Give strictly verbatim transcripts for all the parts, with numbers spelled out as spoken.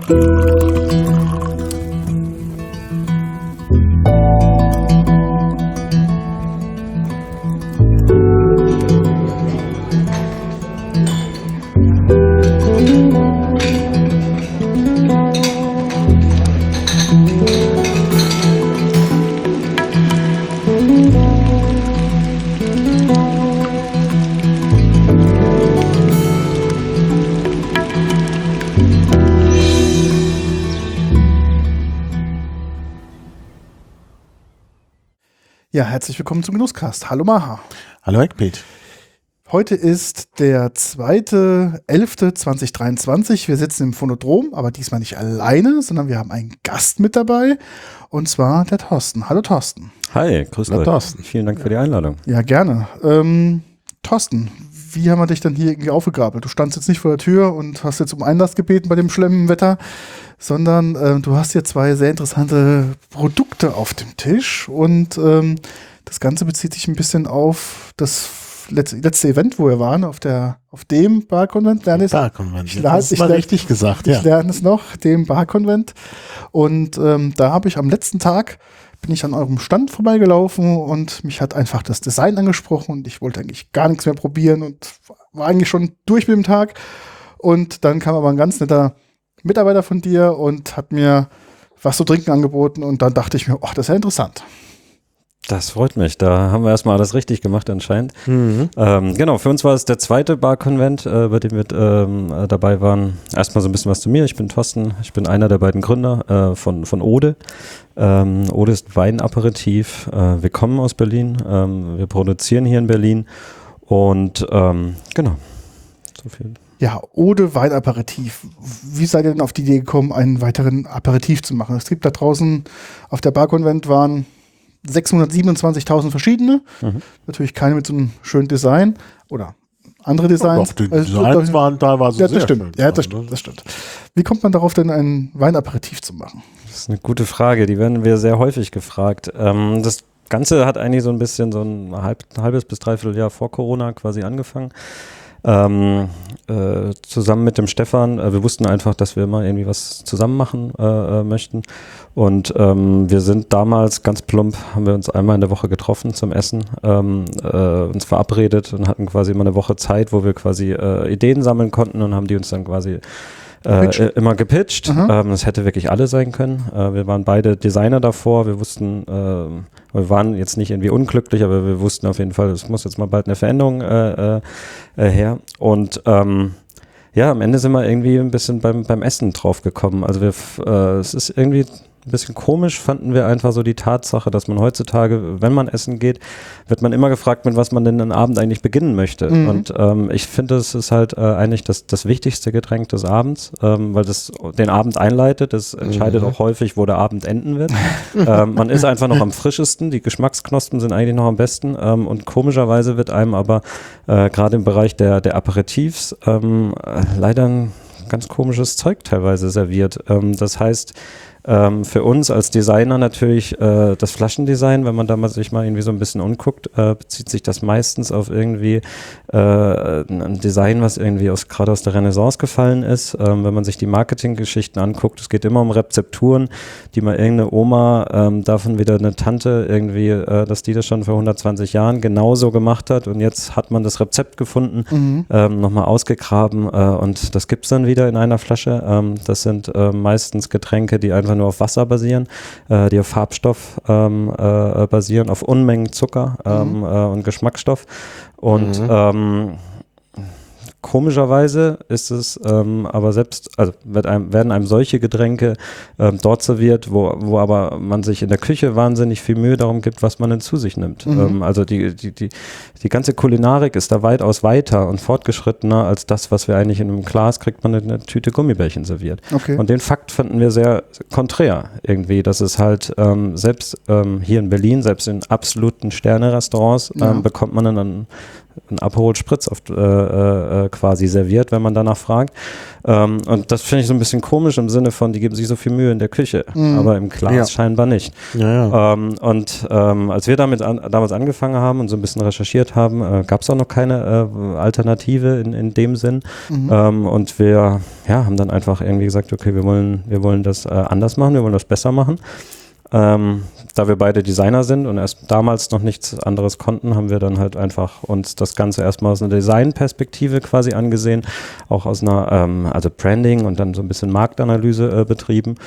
Ja, herzlich willkommen zum Genusscast. Hallo Maha. Hallo Eckpiet. Heute ist der zweite elfte zweitausenddreiundzwanzig. Wir sitzen im Phonodrom, aber diesmal nicht alleine, sondern wir haben einen Gast mit dabei, und zwar der Thorsten. Hallo Thorsten. Hi, grüß Hallo euch. Thorsten. Vielen Dank für die Einladung. Ja, gerne. Ähm, Thorsten, wie haben wir dich dann hier irgendwie aufgegabelt? Du standst jetzt nicht vor der Tür und hast jetzt um Einlass gebeten bei dem schlimmen Wetter, sondern ähm, du hast hier zwei sehr interessante Produkte auf dem Tisch, und ähm, das Ganze bezieht sich ein bisschen auf das letzte, letzte Event, wo wir waren, auf der auf dem Bar-Konvent. Bar-Konvent, ich, das ist mal lerne, richtig gesagt. Ich ja. lerne es noch, dem Bar-Konvent. Und ähm, da habe ich am letzten Tag, bin ich an eurem Stand vorbeigelaufen, und mich hat einfach das Design angesprochen, und ich wollte eigentlich gar nichts mehr probieren und war eigentlich schon durch mit dem Tag. Und dann kam aber ein ganz netter Mitarbeiter von dir und hat mir was zu trinken angeboten, und dann dachte ich mir, ach, das ist ja interessant. Das freut mich. Da haben wir erstmal alles richtig gemacht anscheinend. Mhm. Ähm, genau, für uns war es der zweite Bar-Konvent, äh, bei dem wir ähm, äh, dabei waren. Erstmal so ein bisschen was zu mir. Ich bin Thorsten, ich bin einer der beiden Gründer äh, von, von Ode. Ähm, Ode ist Weinaperitif. Äh, wir kommen aus Berlin. Ähm, wir produzieren hier in Berlin. Und ähm, genau, so viel. Ja, Ode Weinaperitif. Wie seid ihr denn auf die Idee gekommen, einen weiteren Aperitif zu machen? Es gibt da draußen auf der Bar-Konvent waren sechshundertsiebenundzwanzigtausend verschiedene. Mhm. Natürlich keine mit so einem schönen Design oder andere Designs. Doch, die also, Designs waren teilweise ja, das sehr stimmt. schön. Ja, das stimmt, das stimmt. Wie kommt man darauf, denn ein Weinaperitif zu machen? Das ist eine gute Frage. Die werden wir sehr häufig gefragt. Ähm, das Ganze hat eigentlich so ein bisschen so ein halb, halbes bis dreiviertel Jahr vor Corona quasi angefangen. Ähm, äh, zusammen mit dem Stefan, äh, wir wussten einfach, dass wir mal irgendwie was zusammen machen äh, äh, möchten, und ähm, wir sind damals ganz plump, haben wir uns einmal in der Woche getroffen zum Essen, ähm, äh, uns verabredet und hatten quasi immer eine Woche Zeit, wo wir quasi äh, Ideen sammeln konnten, und haben die uns dann quasi Äh, immer gepitcht. Ähm, das hätte wirklich alle sein können. Äh, wir waren beide Designer davor. Wir wussten, äh, wir waren jetzt nicht irgendwie unglücklich, aber wir wussten auf jeden Fall, es muss jetzt mal bald eine Veränderung äh, äh, her. Und ähm, ja, am Ende sind wir irgendwie ein bisschen beim, beim Essen drauf gekommen. Also wir, äh, es ist irgendwie ein bisschen komisch, fanden wir einfach so die Tatsache, dass man heutzutage, wenn man essen geht, wird man immer gefragt, mit was man denn den Abend eigentlich beginnen möchte. Mhm. Und ähm, ich finde, es ist halt äh, eigentlich das, das wichtigste Getränk des Abends, ähm, weil das den Abend einleitet. Das entscheidet mhm. auch häufig, wo der Abend enden wird. ähm, man ist einfach noch am frischesten, die Geschmacksknospen sind eigentlich noch am besten, ähm, und komischerweise wird einem aber äh, gerade im Bereich der, der Aperitifs ähm, äh, leider ein ganz komisches Zeug teilweise serviert. Ähm, das heißt, Ähm, für uns als Designer natürlich äh, das Flaschendesign, wenn man da mal sich mal irgendwie so ein bisschen umguckt, äh, bezieht sich das meistens auf irgendwie äh, ein Design, was irgendwie aus, gerade aus der Renaissance gefallen ist. Ähm, wenn man sich die Marketinggeschichten anguckt, es geht immer um Rezepturen, die mal irgendeine Oma, ähm, davon wieder eine Tante irgendwie, äh, dass die das schon vor hundertzwanzig Jahren genauso gemacht hat, und jetzt hat man das Rezept gefunden, mhm. ähm, nochmal ausgegraben, äh, und das gibt's dann wieder in einer Flasche. Ähm, das sind äh, meistens Getränke, die einfach nur auf Wasser basieren, äh, die auf Farbstoff ähm, äh, basieren, auf Unmengen Zucker ähm, mhm. äh, und Geschmacksstoff. Und mhm. ähm, komischerweise ist es ähm, aber selbst, also wird einem, werden einem solche Getränke ähm, dort serviert, wo, wo aber man sich in der Küche wahnsinnig viel Mühe darum gibt, was man denn zu sich nimmt. Mhm. Ähm, also die, die, die, die ganze Kulinarik ist da weitaus weiter und fortgeschrittener als das, was wir eigentlich in einem Glas kriegt, man in einer Tüte Gummibärchen serviert. Okay. Und den Fakt fanden wir sehr konträr irgendwie, dass es halt ähm, selbst ähm, hier in Berlin, selbst in absoluten Sterne-Restaurants ähm, ja. bekommt man dann ein Aperol Spritz auf, äh, äh, quasi serviert, wenn man danach fragt. Ähm, und das finde ich so ein bisschen komisch im Sinne von, die geben sich so viel Mühe in der Küche, Mhm. aber im Glas Ja. scheinbar nicht. Ja, ja. Ähm, und ähm, als wir damit an, damals angefangen haben und so ein bisschen recherchiert haben, äh, gab es auch noch keine äh, Alternative in, in dem Sinn. Mhm. Ähm, und wir ja, haben dann einfach irgendwie gesagt, okay, wir wollen, wir wollen das äh, anders machen, wir wollen das besser machen. Ähm, da wir beide Designer sind und erst damals noch nichts anderes konnten, haben wir dann halt einfach uns das Ganze erstmal aus einer Designperspektive quasi angesehen, auch aus einer, ähm, also Branding und dann so ein bisschen Marktanalyse äh, betrieben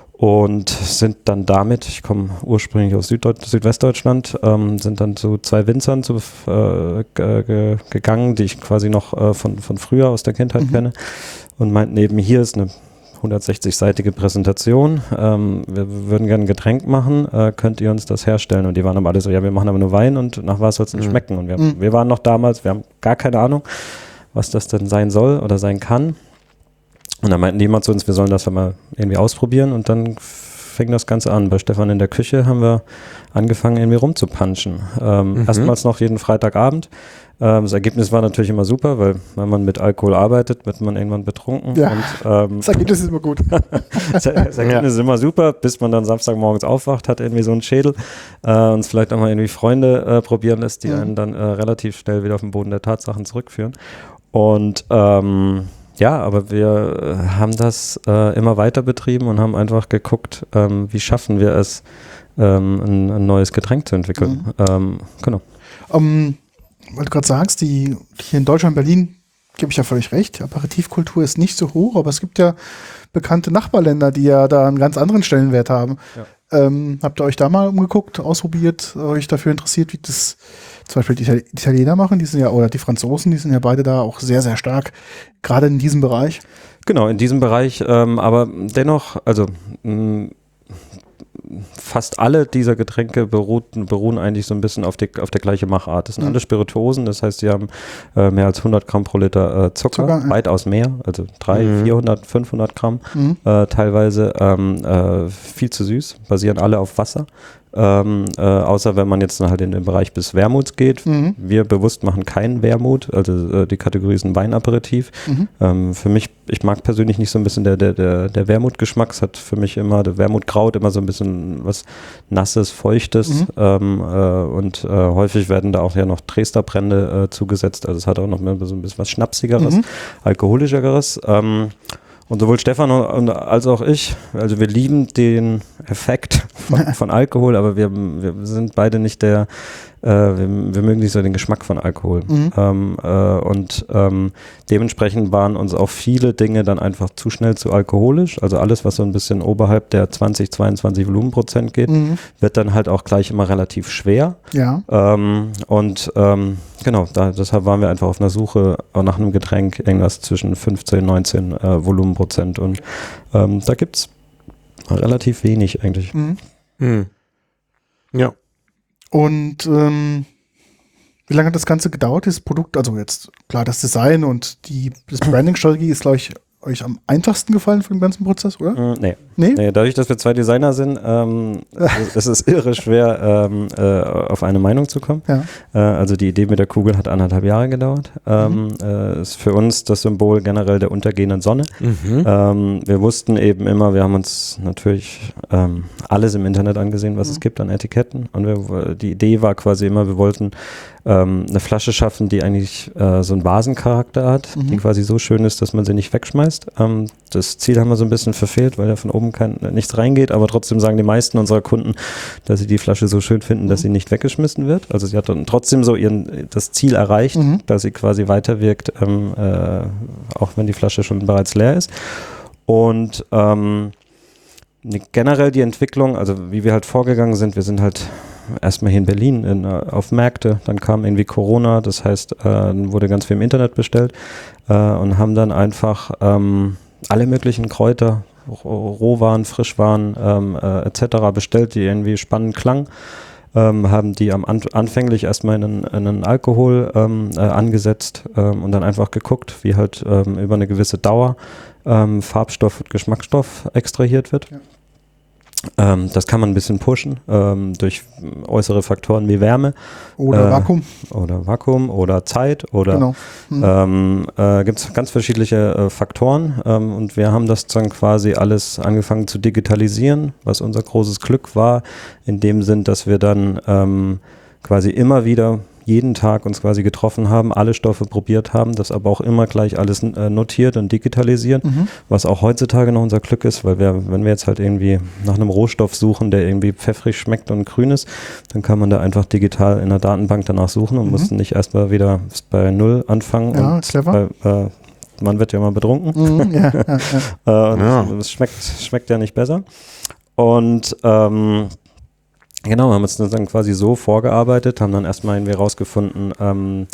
und sind dann damit, ich komme ursprünglich aus Süddeut- Südwestdeutschland, ähm, sind dann zu zwei Winzern zu, äh, ge- ge- gegangen, die ich quasi noch äh, von, von früher aus der Kindheit Mhm. kenne und meinten eben, hier ist eine hundertsechzig-seitige Präsentation. Ähm, wir würden gerne ein Getränk machen. Äh, könnt ihr uns das herstellen? Und die waren aber alle so, ja, wir machen aber nur Wein und nach was soll es denn Mhm. schmecken? Und wir, Mhm. wir waren noch damals, wir haben gar keine Ahnung, was das denn sein soll oder sein kann. Und dann meinten die immer zu uns, wir sollen das mal irgendwie ausprobieren. Und dann fing das Ganze an. Bei Stefan in der Küche haben wir angefangen, irgendwie rumzupanschen. Ähm, Mhm. Erstmals noch jeden Freitagabend. Ähm, das Ergebnis war natürlich immer super, weil wenn man mit Alkohol arbeitet, wird man irgendwann betrunken. Ja. Und, ähm, Das Ergebnis ist immer gut. das, das Ergebnis ist immer super, bis man dann Samstagmorgens aufwacht, hat irgendwie so einen Schädel äh, und es vielleicht auch mal irgendwie Freunde äh, probieren lässt, die Mhm. einen dann äh, relativ schnell wieder auf den Boden der Tatsachen zurückführen. Und ähm, ja, aber wir äh, haben das äh, immer weiter betrieben und haben einfach geguckt, ähm, wie schaffen wir es, ähm, ein, ein neues Getränk zu entwickeln. Mhm. Ähm, genau. Ähm, weil du gerade sagst, die hier in Deutschland, Berlin, gebe ich ja völlig recht, Aperitivkultur ist nicht so hoch, aber es gibt ja bekannte Nachbarländer, die ja da einen ganz anderen Stellenwert haben. Ja. Ähm, habt ihr euch da mal umgeguckt, ausprobiert, euch dafür interessiert, wie das zum Beispiel die Itali- Italiener machen, die sind ja, oder die Franzosen, die sind ja beide da auch sehr, sehr stark, gerade in diesem Bereich. Genau, in diesem Bereich, ähm, aber dennoch, also mh, fast alle dieser Getränke beruht, beruhen eigentlich so ein bisschen auf, die, auf der gleiche Machart. Das sind Mhm. alle Spirituosen, das heißt, sie haben äh, mehr als hundert Gramm pro Liter äh, Zucker, Zucker, ja. weitaus mehr, also dreihundert, Mhm. vierhundert, fünfhundert Gramm Mhm. äh, teilweise, ähm, äh, viel zu süß, basieren alle auf Wasser. Ähm, äh, außer wenn man jetzt halt in den Bereich bis Wermuts geht. Mhm. Wir bewusst machen keinen Wermut, also äh, die Kategorie ist ein Weinaperitif. Mhm. Ähm, für mich, ich mag persönlich nicht so ein bisschen der, der, der, der Wermutgeschmack. Es hat für mich immer, der Wermutkraut immer so ein bisschen was Nasses, Feuchtes Mhm. ähm, äh, und äh, häufig werden da auch ja noch Dresdnerbrände äh, zugesetzt. Also es hat auch noch mehr so ein bisschen was Schnapsigeres, Mhm. alkoholischeres. Ähm, Und sowohl Stefan und- als auch ich, also wir lieben den Effekt von, von Alkohol, aber wir, wir sind beide nicht der, äh, wir, wir mögen nicht so den Geschmack von Alkohol. Mhm. Ähm, äh, und ähm, dementsprechend waren uns auch viele Dinge dann einfach zu schnell zu alkoholisch. Also alles, was so ein bisschen oberhalb der zwanzig, zweiundzwanzig Volumenprozent geht, Mhm. wird dann halt auch gleich immer relativ schwer. Ja. Ähm, und ähm, genau, da, deshalb waren wir einfach auf einer Suche nach einem Getränk, irgendwas zwischen fünfzehn, neunzehn äh, Volumenprozent. Und ähm, da gibt es relativ wenig eigentlich. Mhm. Hm. Ja. Und ähm, wie lange hat das Ganze gedauert, dieses Produkt? Also jetzt, klar, das Design und die das Branding-Strategie ist, glaube ich, euch am einfachsten gefallen von dem ganzen Prozess, oder? Mm, nee. Nee? nee, dadurch, dass wir zwei Designer sind, ähm, es ist irre schwer, ähm, äh, auf eine Meinung zu kommen. Ja. Äh, also die Idee mit der Kugel hat anderthalb Jahre gedauert. Ähm, äh, ist für uns das Symbol generell der untergehenden Sonne. Mhm. Ähm, wir wussten eben immer, wir haben uns natürlich ähm, alles im Internet angesehen, was Mhm. es gibt an Etiketten. Und wir, die Idee war quasi immer, wir wollten ähm, eine Flasche schaffen, die eigentlich äh, so einen Vasencharakter hat, Mhm. die quasi so schön ist, dass man sie nicht wegschmeißt. Ähm, das Ziel haben wir so ein bisschen verfehlt, weil da von oben kein, nichts reingeht, aber trotzdem sagen die meisten unserer Kunden, dass sie die Flasche so schön finden, dass Mhm. sie nicht weggeschmissen wird. Also sie hat dann trotzdem so ihren, das Ziel erreicht, Mhm. dass sie quasi weiterwirkt, ähm, äh, auch wenn die Flasche schon bereits leer ist. Und ähm, ne- generell die Entwicklung, also wie wir halt vorgegangen sind, wir sind halt erstmal hier in Berlin in, äh, auf Märkte, dann kam irgendwie Corona, das heißt, äh, dann wurde ganz viel im Internet bestellt äh, und haben dann einfach ähm, alle möglichen Kräuter, Roh- Rohwaren, Frischwaren ähm, äh, et cetera bestellt, die irgendwie spannend klangen. Ähm, haben die am an, anfänglich erstmal in einen, in einen Alkohol ähm, äh, angesetzt ähm, und dann einfach geguckt, wie halt ähm, über eine gewisse Dauer ähm, Farbstoff und Geschmacksstoff extrahiert wird. Ja. Ähm, das kann man ein bisschen pushen ähm, durch äußere Faktoren wie Wärme. Oder äh, Vakuum. Oder Vakuum oder Zeit oder Genau. Mhm. ähm, äh, gibt es ganz verschiedene äh, Faktoren ähm, und wir haben das dann quasi alles angefangen zu digitalisieren, was unser großes Glück war, in dem Sinn, dass wir dann ähm, quasi immer wieder jeden Tag uns quasi getroffen haben, alle Stoffe probiert haben, das aber auch immer gleich alles äh, notiert und digitalisiert, Mhm. was auch heutzutage noch unser Glück ist, weil wir, wenn wir jetzt halt irgendwie nach einem Rohstoff suchen, der irgendwie pfeffrig schmeckt und grün ist, dann kann man da einfach digital in der Datenbank danach suchen und Mhm. muss nicht erstmal wieder bei Null anfangen. Ja, und clever. Bei, äh, man wird ja mal betrunken. Mhm. Ja, ja, ja. äh, und Ja. es schmeckt, schmeckt ja nicht besser. Und ähm, genau, haben uns dann quasi so vorgearbeitet, haben dann erstmal irgendwie rausgefunden, ähm,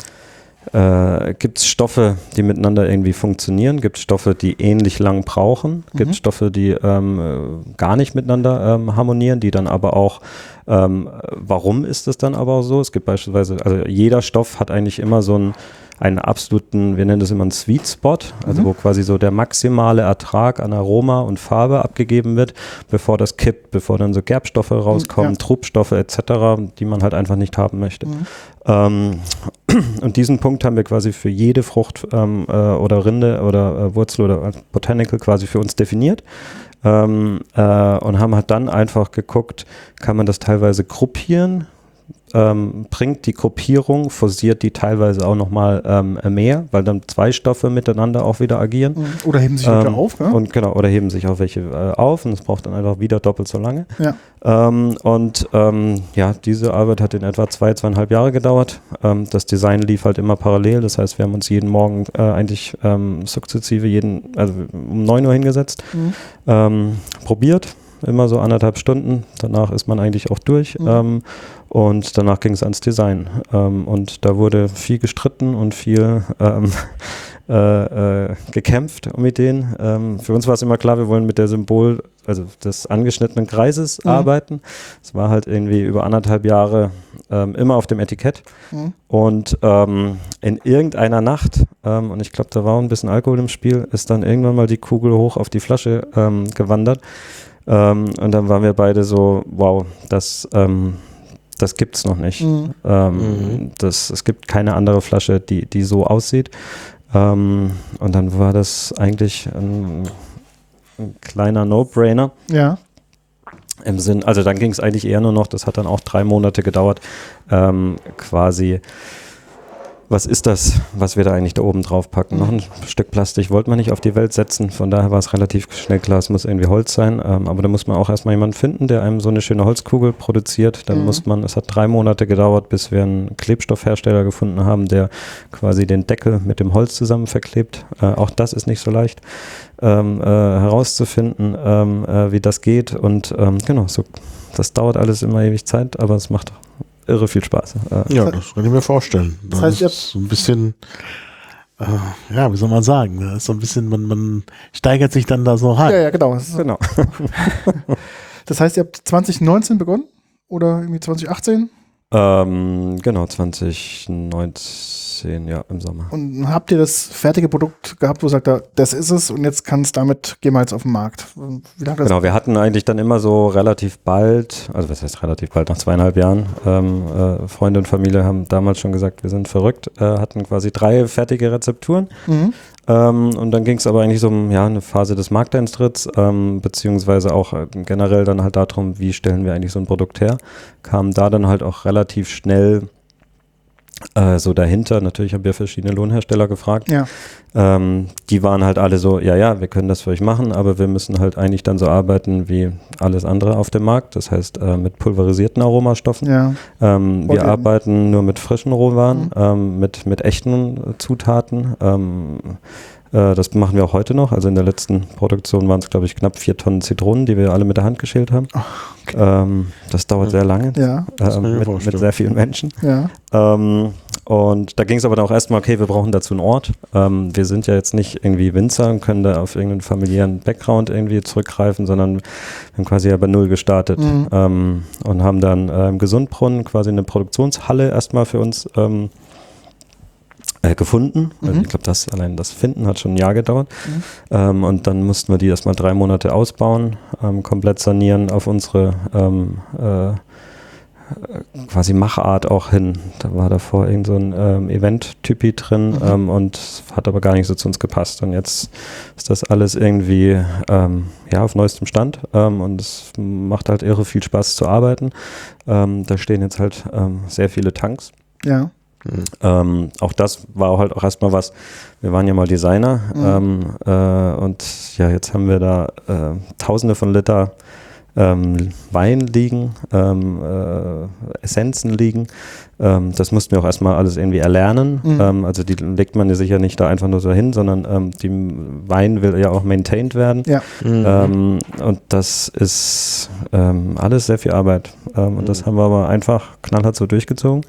äh, gibt es Stoffe, die miteinander irgendwie funktionieren, gibt es Stoffe, die ähnlich lang brauchen, gibt es Mhm. Stoffe, die ähm, äh, gar nicht miteinander ähm, harmonieren, die dann aber auch, ähm, warum ist es dann aber auch so? Es gibt beispielsweise, also jeder Stoff hat eigentlich immer so einen, einen absoluten, wir nennen das immer einen Sweet Spot, also Mhm. wo quasi so der maximale Ertrag an Aroma und Farbe abgegeben wird, bevor das kippt, bevor dann so Gerbstoffe rauskommen, ja. Trubstoffe et cetera, die man halt einfach nicht haben möchte. Mhm. Ähm, und diesen Punkt haben wir quasi für jede Frucht ähm, äh, oder Rinde oder äh, Wurzel oder Botanical quasi für uns definiert. Ähm, äh, und haben halt dann einfach geguckt, kann man das teilweise gruppieren, ähm, bringt die Gruppierung, forciert die teilweise auch nochmal ähm, mehr, weil dann zwei Stoffe miteinander auch wieder agieren. Mhm. Oder heben sich Ähm, wieder auf, ne? Und genau, oder heben sich auch welche äh, auf und es braucht dann einfach wieder doppelt so lange. Ja. Ähm, und ähm, ja, diese Arbeit hat in etwa zwei, zweieinhalb Jahre gedauert. Ähm, das Design lief halt immer parallel, das heißt, wir haben uns jeden Morgen äh, eigentlich ähm, sukzessive jeden, also um neun Uhr hingesetzt, Mhm. ähm, probiert, immer so anderthalb Stunden. Danach ist man eigentlich auch durch. Mhm. Ähm, und danach ging es ans Design. Ähm, und da wurde viel gestritten und viel ähm, äh, äh, gekämpft um Ideen. Ähm, für uns war es immer klar, wir wollen mit der Symbol, also des angeschnittenen Kreises Mhm. arbeiten. Es war halt irgendwie über anderthalb Jahre ähm, immer auf dem Etikett. Mhm. Und ähm, in irgendeiner Nacht, ähm, und ich glaube, da war auch ein bisschen Alkohol im Spiel, ist dann irgendwann mal die Kugel hoch auf die Flasche ähm, gewandert. Ähm, und dann waren wir beide so, wow, das, ähm, das gibt's noch nicht. Mhm. Ähm, Mhm. das, es gibt keine andere Flasche, die, die so aussieht. Ähm, und dann war das eigentlich ein, ein kleiner No-Brainer. Ja. Im Sinn, also dann ging es eigentlich eher nur noch, das hat dann auch drei Monate gedauert, ähm, quasi, was ist das, was wir da eigentlich da oben drauf packen? Mhm. Noch ein Stück Plastik wollte man nicht auf die Welt setzen, von daher war es relativ schnell klar, es muss irgendwie Holz sein, ähm, aber da muss man auch erstmal jemanden finden, der einem so eine schöne Holzkugel produziert, dann Mhm. muss man, es hat drei Monate gedauert, bis wir einen Klebstoffhersteller gefunden haben, der quasi den Deckel mit dem Holz zusammen verklebt, äh, auch das ist nicht so leicht ähm, äh, herauszufinden, ähm, äh, wie das geht und ähm, genau, so, das dauert alles immer ewig Zeit, aber es macht irre viel Spaß. Äh, Ja, das kann ich mir vorstellen. Das heißt, ihr ist so ein bisschen, äh, ja, wie soll man sagen, das ist so ein bisschen, man, man steigert sich dann da so rein. Ja, ja, genau. Das, ist, genau. das heißt, ihr habt zwanzig neunzehn begonnen? Oder irgendwie zwanzig achtzehn? Ähm, genau, zwanzig neunzehn, ja, im Sommer. Und habt ihr das fertige Produkt gehabt, wo sagt er, das ist es und jetzt kann es damit, gehen wir jetzt auf den Markt? Wie lange das? Genau, wir hatten eigentlich dann immer so relativ bald, also was heißt relativ bald, nach zweieinhalb Jahren, ähm, äh, Freunde und Familie haben damals schon gesagt, wir sind verrückt, äh, hatten quasi drei fertige Rezepturen. Mhm. Ähm, und dann ging es aber eigentlich so um ja, eine Phase des Markteintritts, ähm, beziehungsweise auch äh, generell dann halt darum, wie stellen wir eigentlich so ein Produkt her. Kam da dann halt auch relativ schnell äh, so dahinter. Natürlich haben wir verschiedene Lohnhersteller gefragt. Ja. Ähm, die waren halt alle so, ja, ja, wir können das für euch machen, aber wir müssen halt eigentlich dann so arbeiten wie alles andere auf dem Markt. Das heißt, äh, mit pulverisierten Aromastoffen. Ja. Ähm, wir Rohöl. arbeiten nur mit frischen Rohwaren, Mhm. ähm, mit, mit echten äh, Zutaten. Ähm, äh, das machen wir auch heute noch. Also in der letzten Produktion waren es, glaube ich, knapp vier Tonnen Zitronen, die wir alle mit der Hand geschält haben. Okay. Ähm, das dauert sehr lange, Ja. Das kann ich ähm, mir mit, vorstellen. mit sehr vielen Menschen. Ja. Ähm, und da ging es aber dann auch erstmal, okay, wir brauchen dazu einen Ort. Ähm, wir sind ja jetzt nicht irgendwie Winzer und können da auf irgendeinen familiären Background irgendwie zurückgreifen, sondern wir haben quasi ja bei Null gestartet Mhm. ähm, und haben dann äh, im Gesundbrunnen quasi eine Produktionshalle erstmal für uns ähm, äh, gefunden. Mhm. Also ich glaube, das allein das Finden hat schon ein Jahr gedauert. Mhm. Ähm, und dann mussten wir die erstmal drei Monate ausbauen, ähm, komplett sanieren auf unsere ähm, äh, quasi Machart auch hin. Da war davor irgend so ein ähm, Event-Typi drin Mhm. ähm, und hat aber gar nicht so zu uns gepasst. Und jetzt ist das alles irgendwie ähm, ja, auf neuestem Stand ähm, und es macht halt irre viel Spaß zu arbeiten. Ähm, da stehen jetzt halt ähm, sehr viele Tanks. Ja. Ähm, auch das war halt auch erstmal was, wir waren ja mal Designer Mhm. ähm, äh, und ja, jetzt haben wir da äh, tausende von Liter ähm, Wein liegen, ähm, äh, Essenzen liegen. Ähm, das mussten wir auch erstmal alles irgendwie erlernen. Mhm. Ähm, also die legt man ja sicher nicht da einfach nur so hin, sondern ähm, die Wein will ja auch maintained werden. Ja. Mhm. Ähm, und das ist ähm, alles sehr viel Arbeit. Ähm, und das haben wir aber einfach knallhart so durchgezogen.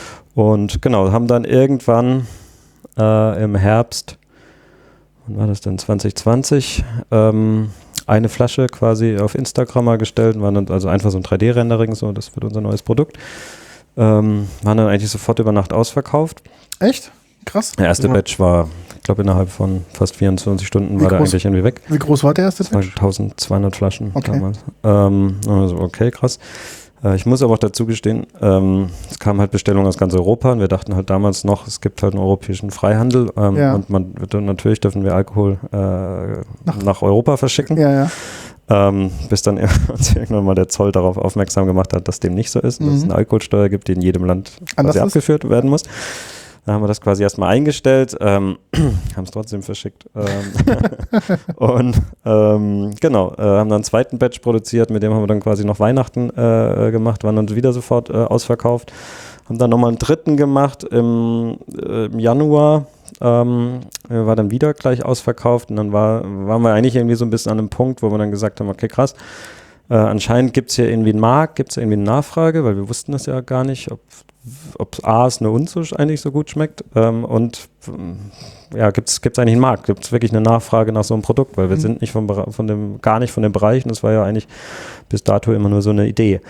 Und genau, haben dann irgendwann äh, im Herbst, wann war das denn, zwanzig zwanzig, ähm, eine Flasche quasi auf Instagram mal gestellt, waren dann also einfach so ein drei D-Rendering, so, das wird unser neues Produkt. Ähm, waren dann eigentlich sofort über Nacht ausverkauft. Echt? Krass. Der erste Ja. Batch war, ich glaube, innerhalb von fast vierundzwanzig Stunden Wie war der groß? eigentlich irgendwie weg. Wie groß war der erste Das waren Batch? eintausendzweihundert Flaschen Okay. damals. Ähm, also okay, krass. Äh, ich muss aber auch dazu gestehen, ähm, es kamen halt Bestellungen aus ganz Europa und wir dachten halt damals noch, es gibt halt einen europäischen Freihandel ähm, Ja. und man wird dann natürlich dürfen wir Alkohol äh, nach, nach Europa verschicken. Ja, ja. Ähm, bis dann uns irgendwann mal der Zoll darauf aufmerksam gemacht hat, dass dem nicht so ist, und dass es Mhm. eine Alkoholsteuer gibt, die in jedem Land Anders quasi ist? abgeführt werden muss. Da haben wir das quasi erstmal eingestellt, ähm, haben es trotzdem verschickt. Ähm, und ähm, genau, äh, haben dann einen zweiten Batch produziert, mit dem haben wir dann quasi noch Weihnachten äh, gemacht, waren dann wieder sofort äh, ausverkauft. Haben dann nochmal einen dritten gemacht im, äh, im Januar, ähm, war dann wieder gleich ausverkauft und dann war, waren wir eigentlich irgendwie so ein bisschen an einem Punkt, wo wir dann gesagt haben, okay, krass, äh, anscheinend gibt es hier irgendwie einen Markt, gibt es irgendwie eine Nachfrage, weil wir wussten das ja gar nicht, ob ob A es nur uns so eigentlich so gut schmeckt ähm, und ähm, ja, gibt es eigentlich einen Markt, gibt es wirklich eine Nachfrage nach so einem Produkt, weil wir Mhm. sind nicht vom, Bere- von dem, gar nicht von dem Bereich und das war ja eigentlich bis dato immer nur so eine Idee.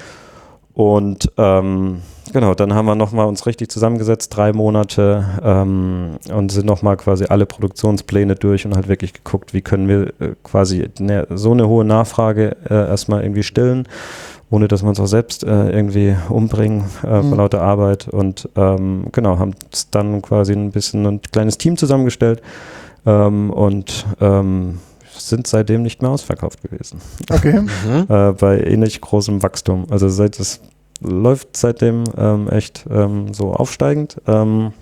Und ähm, genau, dann haben wir nochmal uns richtig zusammengesetzt, drei Monate ähm, und sind nochmal quasi alle Produktionspläne durch und halt wirklich geguckt, wie können wir äh, quasi ne, so eine hohe Nachfrage äh, erstmal irgendwie stillen, ohne dass wir uns auch selbst äh, irgendwie umbringen äh, vor Mhm. lauter Arbeit. Und ähm, genau, haben es dann quasi ein bisschen ein kleines Team zusammengestellt ähm, und ähm, sind seitdem nicht mehr ausverkauft gewesen. Okay. Mhm. Äh, bei ähnlich großem Wachstum. Also seit es läuft seitdem ähm, echt ähm, so aufsteigend. Ähm,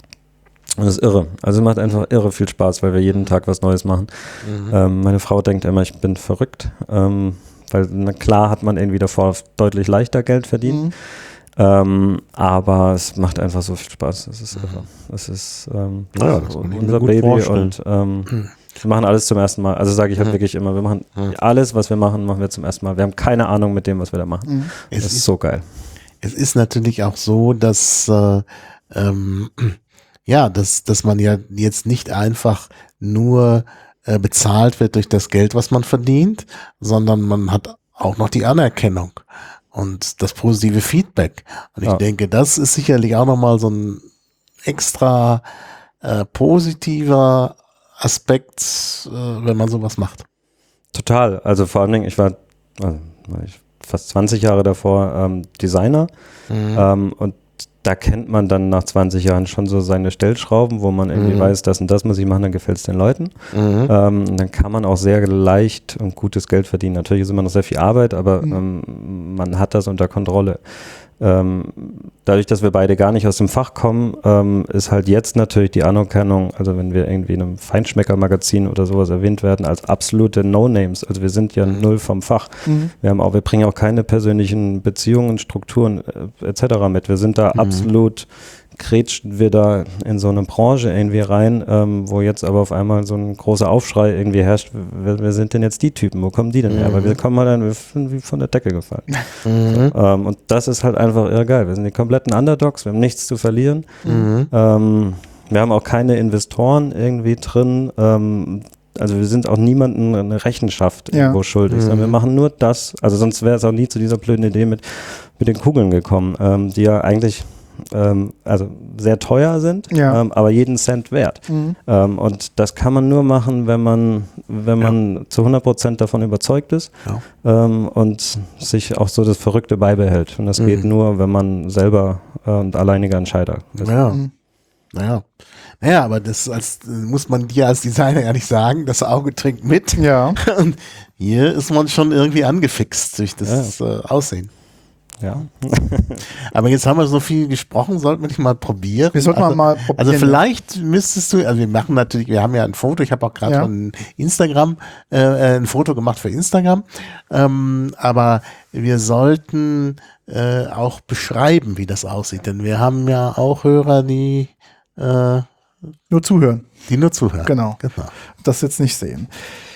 und das ist irre. Also macht einfach irre viel Spaß, weil wir jeden Tag was Neues machen. Mhm. Ähm, meine Frau denkt immer, ich bin verrückt. Ähm, weil na klar hat man irgendwie davor deutlich leichter Geld verdient. Mhm. Ähm, aber es macht einfach so viel Spaß. Es ist irre. Es ist ähm, Ja, das kann ich mir unser gut Baby vorstellen. und ähm, wir machen alles zum ersten Mal. Also sage ich halt Mhm. wirklich immer, wir machen Mhm. alles, was wir machen, machen wir zum ersten Mal. Wir haben keine Ahnung mit dem, was wir da machen. Mhm. Es Das ist ist so geil. Es ist natürlich auch so, dass äh, ähm, ja, dass, dass man ja jetzt nicht einfach nur äh, bezahlt wird durch das Geld, was man verdient, sondern man hat auch noch die Anerkennung und das positive Feedback. Und ich Ja. denke, das ist sicherlich auch nochmal so ein extra äh, positiver Aspekt, äh, wenn man sowas macht. Total. Also vor allen Dingen, ich war, also war ich fast zwanzig Jahre davor ähm, Designer Mhm. ähm, und da kennt man dann nach zwanzig Jahren schon so seine Stellschrauben, wo man irgendwie Mhm. weiß, das und das muss ich machen, dann gefällt es den Leuten. Mhm. Ähm, und dann kann man auch sehr leicht und gutes Geld verdienen. Natürlich ist immer noch sehr viel Arbeit, aber Mhm. ähm, man hat das unter Kontrolle. Ähm, dadurch, dass wir beide gar nicht aus dem Fach kommen, ähm, ist halt jetzt natürlich die Anerkennung, also wenn wir irgendwie in einem Feinschmecker-Magazin oder sowas erwähnt werden, als absolute No-Names. Also wir sind ja Mhm. null vom Fach. Mhm. Wir haben auch, wir bringen auch keine persönlichen Beziehungen, Strukturen äh, et cetera mit. Wir sind da Mhm. absolut, grätschen wir da in so eine Branche irgendwie rein, ähm, wo jetzt aber auf einmal so ein großer Aufschrei irgendwie herrscht. Wer, wer sind denn jetzt die Typen? Wo kommen die denn her? Mhm. Weil wir kommen halt dann, wir sind wie von der Decke gefallen. Mhm. Ähm, und das ist halt einfach irre geil. Wir sind die kompletten Underdogs, wir haben nichts zu verlieren. Mhm. Ähm, wir haben auch keine Investoren irgendwie drin. Ähm, also wir sind auch niemandem eine Rechenschaft Ja. irgendwo schuldig, Mhm. sondern wir machen nur das. Also sonst wäre es auch nie zu dieser blöden Idee mit, mit den Kugeln gekommen, ähm, die ja eigentlich ähm, also sehr teuer sind, Ja. ähm, aber jeden Cent wert. Mhm. Ähm, und das kann man nur machen, wenn man, wenn man Ja. zu hundert Prozent davon überzeugt ist Ja. ähm, und sich auch so das Verrückte beibehält. Und das Mhm. geht nur, wenn man selber äh, und alleiniger Entscheider ist. Ja. Mhm. Naja. Naja, aber das als, muss man dir als Designer ja nicht sagen, das Auge trinkt mit. Ja. Und hier ist man schon irgendwie angefixt durch das äh, Aussehen. Ja. Aber jetzt haben wir so viel gesprochen, sollten wir nicht mal probieren? Wir sollten also, mal probieren. Also vielleicht müsstest du, also wir machen natürlich, wir haben ja ein Foto, ich habe auch gerade Ja. von Instagram äh, ein Foto gemacht für Instagram, ähm, aber wir sollten äh, auch beschreiben, wie das aussieht, denn wir haben ja auch Hörer, die äh, Nur zuhören. die nur zuhören. Genau. Genau. Das jetzt nicht sehen.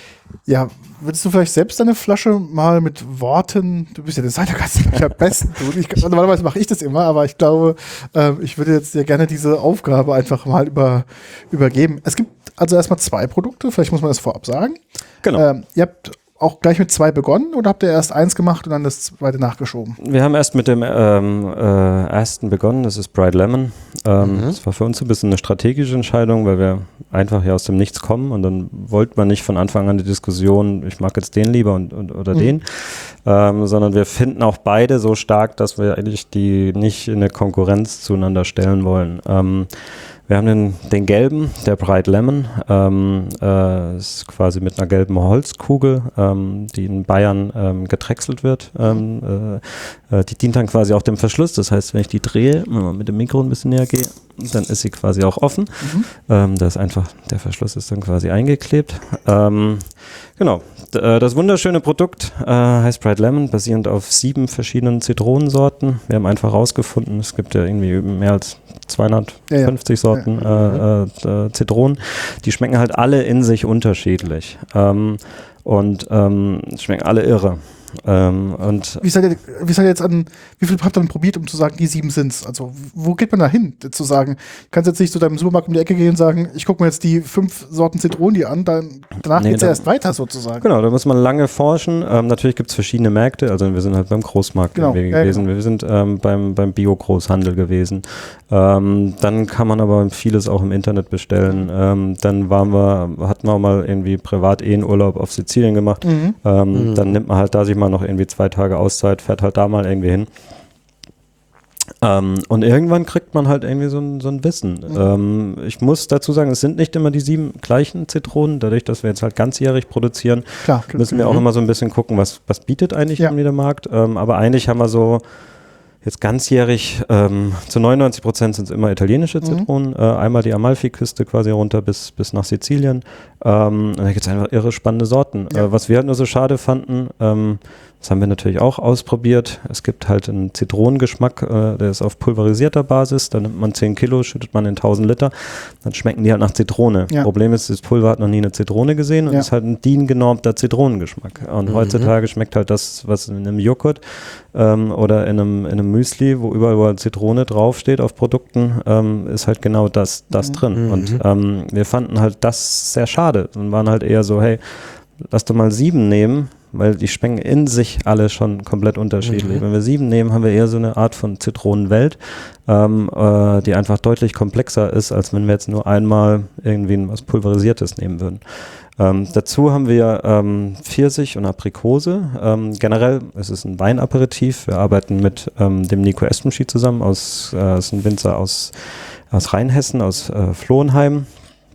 Ja, würdest du vielleicht selbst deine Flasche mal mit Worten, du bist ja Designer, kannst du am besten tun. Ich, normalerweise mache ich das immer, aber ich glaube, äh, ich würde jetzt dir gerne diese Aufgabe einfach mal über, übergeben. Es gibt also erstmal zwei Produkte, vielleicht muss man das vorab sagen. Genau. Ähm, ihr habt auch gleich mit zwei begonnen oder habt ihr erst eins gemacht und dann das zweite nachgeschoben? Wir haben erst mit dem ähm, äh, ersten begonnen, das ist Bright Lemon. Ähm, Mhm. Das war für uns ein bisschen eine strategische Entscheidung, weil wir einfach hier aus dem Nichts kommen und dann wollte man nicht von Anfang an die Diskussion, ich mag jetzt den lieber und, und, oder Mhm. den, ähm, sondern wir finden auch beide so stark, dass wir eigentlich die nicht in eine Konkurrenz zueinander stellen wollen. Ähm, Wir haben den, den gelben, der Bright Lemon, ähm, äh, ist quasi mit einer gelben Holzkugel, ähm, die in Bayern ähm, gedrechselt wird. Ähm, äh, äh, die dient dann quasi auch dem Verschluss. Das heißt, wenn ich die drehe, wenn man mit dem Mikro ein bisschen näher gehe, dann ist sie quasi auch offen. Mhm. Ähm, da ist einfach, der Verschluss ist dann quasi eingeklebt. Ähm, genau. D äh, das wunderschöne Produkt äh, heißt Bright Lemon, basierend auf sieben verschiedenen Zitronensorten. Wir haben einfach rausgefunden, es gibt ja irgendwie mehr als zweihundertfünfzig Ja, ja. Sorten äh, äh, äh, Zitronen. Die schmecken halt alle in sich unterschiedlich. Ähm, und ähm, schmecken alle irre. Ähm, und Wie seid ihr, wie seid ihr jetzt an, wie viel habt ihr denn probiert, um zu sagen, die sieben sind's? Also, wo geht man da hin, zu sagen, du kannst jetzt nicht zu deinem Supermarkt um die Ecke gehen und sagen, ich gucke mir jetzt die fünf Sorten Zitronen hier an, dann, danach Nee, geht's ja dann- erst weiter sozusagen. Genau, da muss man lange forschen. Ähm, natürlich gibt es verschiedene Märkte. Also wir sind halt beim Großmarkt Genau, irgendwie ja, gewesen. Wir sind ähm, beim, beim Bio-Großhandel gewesen. Ähm, dann kann man aber vieles auch im Internet bestellen. Ähm, dann waren wir, hatten wir auch mal irgendwie privat eh einen Urlaub auf Sizilien gemacht. Mhm. Ähm, Mhm. Dann nimmt man halt da sich mal noch irgendwie zwei Tage Auszeit, fährt halt da mal irgendwie hin. Ähm, und irgendwann kriegt man halt irgendwie so ein, so ein Wissen. Mhm. Ähm, ich muss dazu sagen, es sind nicht immer die sieben gleichen Zitronen. Dadurch, dass wir jetzt halt ganzjährig produzieren, Klar. müssen wir auch immer so ein bisschen gucken, was, was bietet eigentlich Ja. irgendwie der Markt. Ähm, aber eigentlich haben wir so jetzt ganzjährig, ähm, zu neunundneunzig Prozent sind es immer italienische Mhm. Zitronen. Äh, einmal die Amalfiküste quasi runter bis, bis nach Sizilien. Ähm, und da gibt es einfach irre spannende Sorten. Ja. Äh, was wir halt nur so schade fanden, ähm, das haben wir natürlich auch ausprobiert. Es gibt halt einen Zitronengeschmack, äh, der ist auf pulverisierter Basis. Da nimmt man zehn Kilo, schüttet man in tausend Liter. Dann schmecken die halt nach Zitrone. Ja. Problem ist, das Pulver hat noch nie eine Zitrone gesehen und Ja. ist halt ein D I N-genormter Zitronengeschmack. Und Mhm. heutzutage schmeckt halt das, was in einem Joghurt ähm, oder in einem, in einem Müsli, wo überall wo Zitrone draufsteht auf Produkten, ähm, ist halt genau das, das Mhm. drin. Mhm. Und ähm, wir fanden halt das sehr schade und waren halt eher so, hey, lass doch mal sieben nehmen, weil die schmecken in sich alle schon komplett unterschiedlich. Mhm. Wenn wir sieben nehmen, haben wir eher so eine Art von Zitronenwelt, ähm, äh, die einfach deutlich komplexer ist, als wenn wir jetzt nur einmal irgendwie was Pulverisiertes nehmen würden. Ähm, dazu haben wir ähm, Pfirsich und Aprikose. Ähm, generell ist es ein Weinaperitif. Wir arbeiten mit ähm, dem Nico Espenschi zusammen, aus, äh, ist ein Winzer aus, aus Rheinhessen, aus äh, Flohenheim.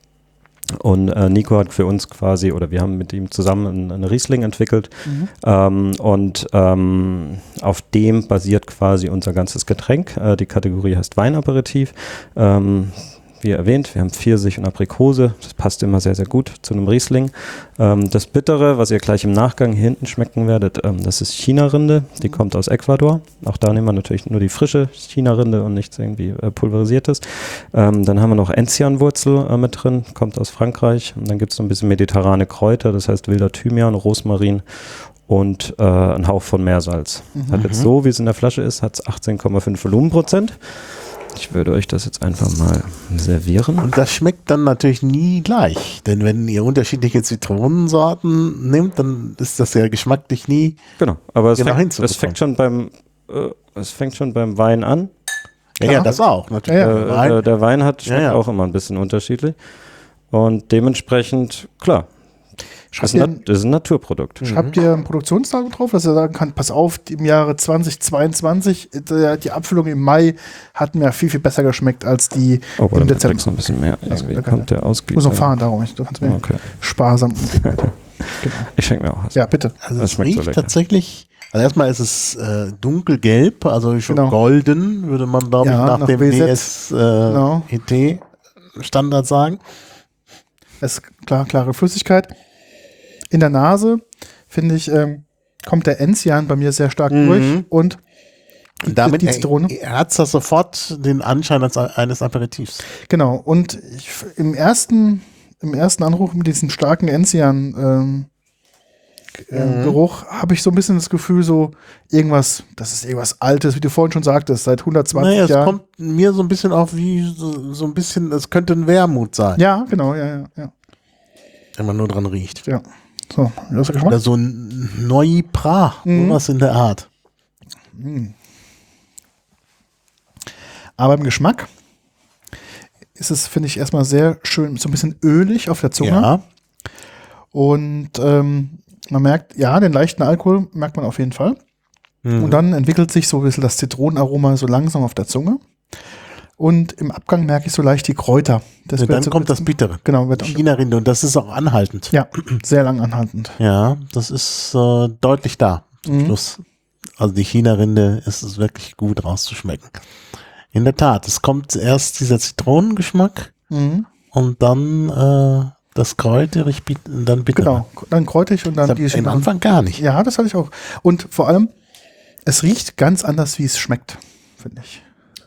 Und äh, Nico hat für uns quasi, oder wir haben mit ihm zusammen einen, einen Riesling entwickelt. Mhm. Ähm, und ähm, auf dem basiert quasi unser ganzes Getränk. Äh, die Kategorie heißt Weinaperitif. Ähm, wie erwähnt, wir haben Pfirsich und Aprikose. Das passt immer sehr, sehr gut zu einem Riesling. Ähm, das Bittere, was ihr gleich im Nachgang hier hinten schmecken werdet, ähm, das ist China-Rinde. Die Mhm. kommt aus Ecuador. Auch da nehmen wir natürlich nur die frische China-Rinde und nichts irgendwie äh, pulverisiertes. Ähm, dann haben wir noch Enzianwurzel äh, mit drin, kommt aus Frankreich. Und dann gibt es noch ein bisschen mediterrane Kräuter, das heißt wilder Thymian, Rosmarin und äh, ein Hauch von Meersalz. Mhm. Hat jetzt so, wie es in der Flasche ist, hat es achtzehn Komma fünf Volumenprozent. Ich würde euch das jetzt einfach mal servieren. Und das schmeckt dann natürlich nie gleich. Denn wenn ihr unterschiedliche Zitronensorten nehmt, dann ist das ja geschmacklich nie. Genau, aber es, Genau fängt, hinzubekommen. es fängt schon beim äh, es fängt schon beim Wein an. Ja, ja, das auch, natürlich. Ja, ja. Der, Wein. der, der Wein hat schmeckt Ja, ja. auch immer ein bisschen unterschiedlich. Und dementsprechend, klar, das Schreibt ist, ihr, ein, das ist ein Naturprodukt. schreibt ihr ein Produktionsdatum drauf, dass ihr sagen kann, pass auf, im Jahre zweitausendzweiundzwanzig, der, die Abfüllung im Mai hat mir viel, viel besser geschmeckt als die Oh, im warte, Dezember. noch ein bisschen mehr. Also, Irgendwie da kann- kommt der Ich muss Ausgleich. noch fahren, darum. Ich, du kannst mir Okay. sparsam. Genau. Ich schenke mir auch was. Ja, bitte. Also Das es schmeckt so riecht lecker. tatsächlich, also erstmal ist es äh, dunkelgelb, also schon Genau. golden, würde man, glaube ich, Ja, nach, nach dem W Z. D S äh, Genau. E T-Standard sagen. Es ist klar, klare Flüssigkeit. In der Nase, finde ich, ähm, kommt der Enzian bei mir sehr stark Mhm. durch und Und damit die Zitrone. hat es sofort den Anschein als, eines Aperitifs. Genau, und ich, im ersten im ersten Anruf mit diesem starken Enzian ähm, äh, Mhm. Geruch habe ich so ein bisschen das Gefühl, so irgendwas, das ist irgendwas Altes, wie du vorhin schon sagtest, seit hundertzwanzig Naja, es Jahren. kommt mir so ein bisschen auf wie so, so ein bisschen, es könnte ein Wermut sein, Ja, genau, ja, ja, ja. wenn man nur dran riecht. ja. So, das ist Geschmack. Oder so ein Neupra, Mhm. sowas in der Art. Aber im Geschmack ist es, finde ich, erstmal sehr schön, so ein bisschen ölig auf der Zunge. Ja, Und ähm, man merkt, ja, den leichten Alkohol merkt man auf jeden Fall. Mhm. Und dann entwickelt sich so ein bisschen das Zitronenaroma so langsam auf der Zunge. Und im Abgang merke ich so leicht die Kräuter. Das Und wird dann so- kommt das Bittere. Genau, wird China-Rinde, und das ist auch anhaltend. ja, sehr lang anhaltend. Ja, das ist äh, deutlich da zum Mhm. Schluss. Also die China-Rinde ist es wirklich gut rauszuschmecken. In der Tat, es kommt erst dieser Zitronengeschmack Mhm. und dann äh, das kräuterig, bit- und dann bitter. Genau, dann kräutig und dann Das die hab ich am Anfang gar nicht. Ja, das hatte ich auch. Und vor allem, es riecht ganz anders, wie es schmeckt, finde ich.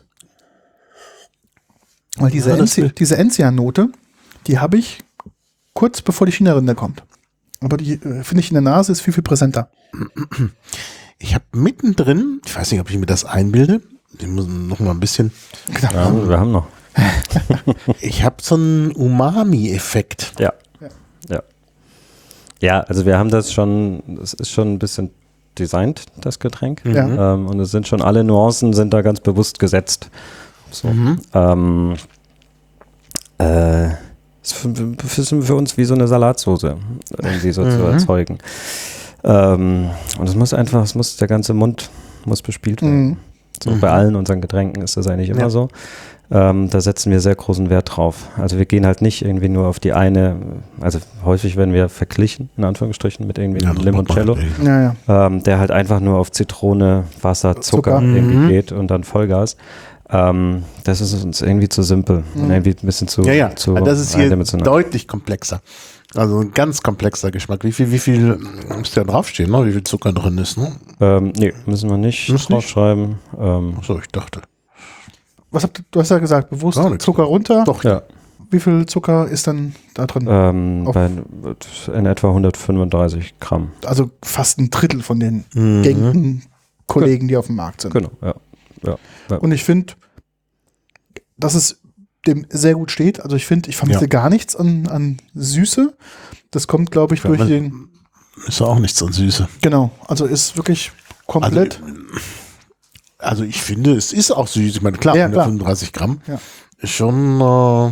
Weil diese, Ja, das Enzi will- diese Enzian-Note, die habe ich kurz bevor die China-Rinde kommt. Aber die, äh, finde ich, in der Nase ist viel, viel präsenter. Ich habe mittendrin, ich weiß nicht, ob ich mir das einbilde, ich muss noch mal ein bisschen, Genau. Ja, wir haben noch. ich habe so einen Umami-Effekt. Ja. Ja. Ja. Ja, also wir haben das schon, es ist schon ein bisschen designt, das Getränk. Ja. Ähm, und es sind schon alle Nuancen sind da ganz bewusst gesetzt. So. Mhm. Ähm, äh, ist für, für, für uns wie so eine Salatsoße, irgendwie so zu Mhm. erzeugen. Ähm, und es muss einfach, es muss, der ganze Mund muss bespielt werden. Mhm. So, Mhm. bei allen unseren Getränken ist das eigentlich immer Ja. so. Ähm, da setzen wir sehr großen Wert drauf. Also wir gehen halt nicht irgendwie nur auf die eine, also häufig werden wir verglichen, in Anführungsstrichen, mit irgendwie Ja, einem das Limoncello, macht man Ja, ja. ähm, der halt einfach nur auf Zitrone, Wasser, Zucker, Zucker. irgendwie Mhm. geht und dann Vollgas. Ähm, das ist uns irgendwie zu simpel und Mhm. irgendwie ein bisschen zu, Ja, ja, zu das ist hier eindimensional. deutlich komplexer. Also ein ganz komplexer Geschmack. Wie viel, wie viel muss da draufstehen, ne? Wie viel Zucker drin ist, ne? Ähm, nee, müssen wir nicht Muss nicht? draufschreiben. Ähm, Achso, ich dachte. Was habt ihr, du hast ja gesagt, bewusst Gar nichts. Zucker runter. Doch, ja, Wie viel Zucker ist dann da drin? ähm, Auf- bei, in etwa hundertfünfunddreißig Gramm. Also fast ein Drittel von den Mhm. gängigen Kollegen, die auf dem Markt sind. Genau, ja. ja. Und ich finde, dass es dem sehr gut steht. Also ich finde, ich vermisse Ja. gar nichts an, an Süße. Das kommt, glaube ich, Ja, durch man- den, Ist ja auch nichts an Süße. genau, also ist wirklich komplett. Also ich finde, es ist auch süß. Ich meine, klar, Ja, klar. hundertfünfunddreißig Gramm Ja. ist schon. Äh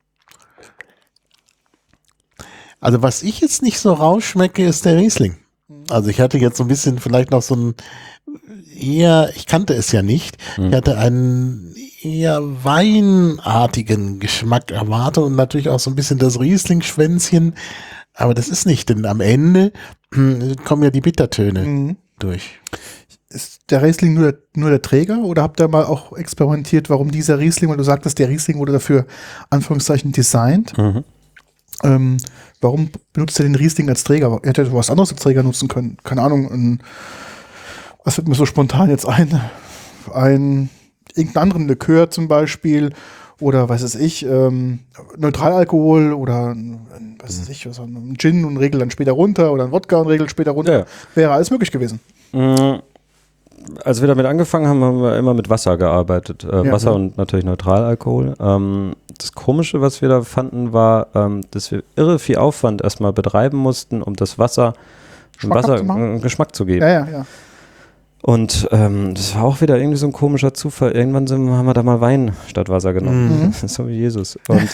also was ich jetzt nicht so rausschmecke, ist der Riesling. Also ich hatte jetzt so ein bisschen vielleicht noch so ein eher, ich kannte es ja nicht, ich hatte einen eher weinartigen Geschmack erwartet und natürlich auch so ein bisschen das Riesling-Schwänzchen, aber das ist nicht, denn am Ende hm, kommen ja die Bittertöne Mhm. durch. Ist der Riesling nur der, nur der Träger oder habt ihr mal auch experimentiert, warum dieser Riesling, weil du sagtest, der Riesling wurde dafür, Anführungszeichen, designt. Mhm. Ähm, warum benutzt ihr den Riesling als Träger? Er hätte was anderes als Träger nutzen können. Keine Ahnung, ein, was wird mir so spontan jetzt ein? Ein irgendeinen anderen Likör zum Beispiel oder was weiß ich, ähm, Neutralalkohol oder ein, was weiß ich, was, ein Gin und regelt dann später runter oder ein Wodka und regelt später runter. Ja, ja. Wäre alles möglich gewesen. Mm, Als wir damit angefangen haben, haben wir immer mit Wasser gearbeitet. Äh, Ja. Wasser und natürlich Neutralalkohol. Ähm, das Komische, was wir da fanden, war, ähm, dass wir irre viel Aufwand erstmal betreiben mussten, um das Wasser, dem Schmackhaft Wasser zu machen? einen Geschmack zu geben. Ja, ja, ja. Und ähm, das war auch wieder irgendwie so ein komischer Zufall. Irgendwann sind, haben wir da mal Wein statt Wasser genommen. Mhm. So wie Jesus. Und,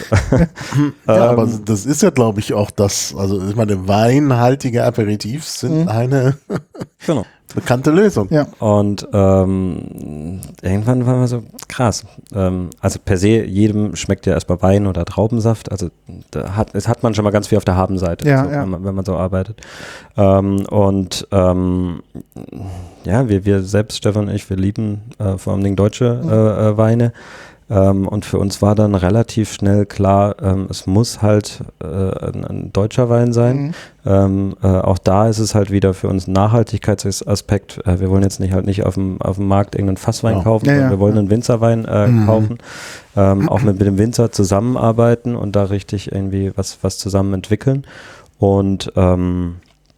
ja, aber das ist ja, glaube ich, auch das, also ich meine, weinhaltige Aperitifs sind mhm. eine genau. bekannte Lösung. Ja. Und ähm, irgendwann war man so, krass. Ähm, also per se, jedem schmeckt ja erstmal Wein oder Traubensaft. Also da hat, das hat man schon mal ganz viel auf der Habenseite, ja, so, ja. Wenn, man, wenn man so arbeitet. Ähm, und ähm, ja, wir, wir selbst, Stefan und ich, wir lieben äh, vor allem deutsche äh, äh, Weine. Ähm, und für uns war dann relativ schnell klar, ähm, es muss halt äh, ein, ein deutscher Wein sein. Mhm. Ähm, äh, auch da ist es halt wieder für uns ein Nachhaltigkeitsaspekt. Äh, wir wollen jetzt nicht halt nicht auf dem, auf dem Markt irgendeinen Fasswein oh. kaufen, ja, sondern ja. wir wollen einen Winzerwein äh, mhm. kaufen. Ähm, auch mit, mit dem Winzer zusammenarbeiten und da richtig irgendwie was, was zusammen entwickeln. Und ähm,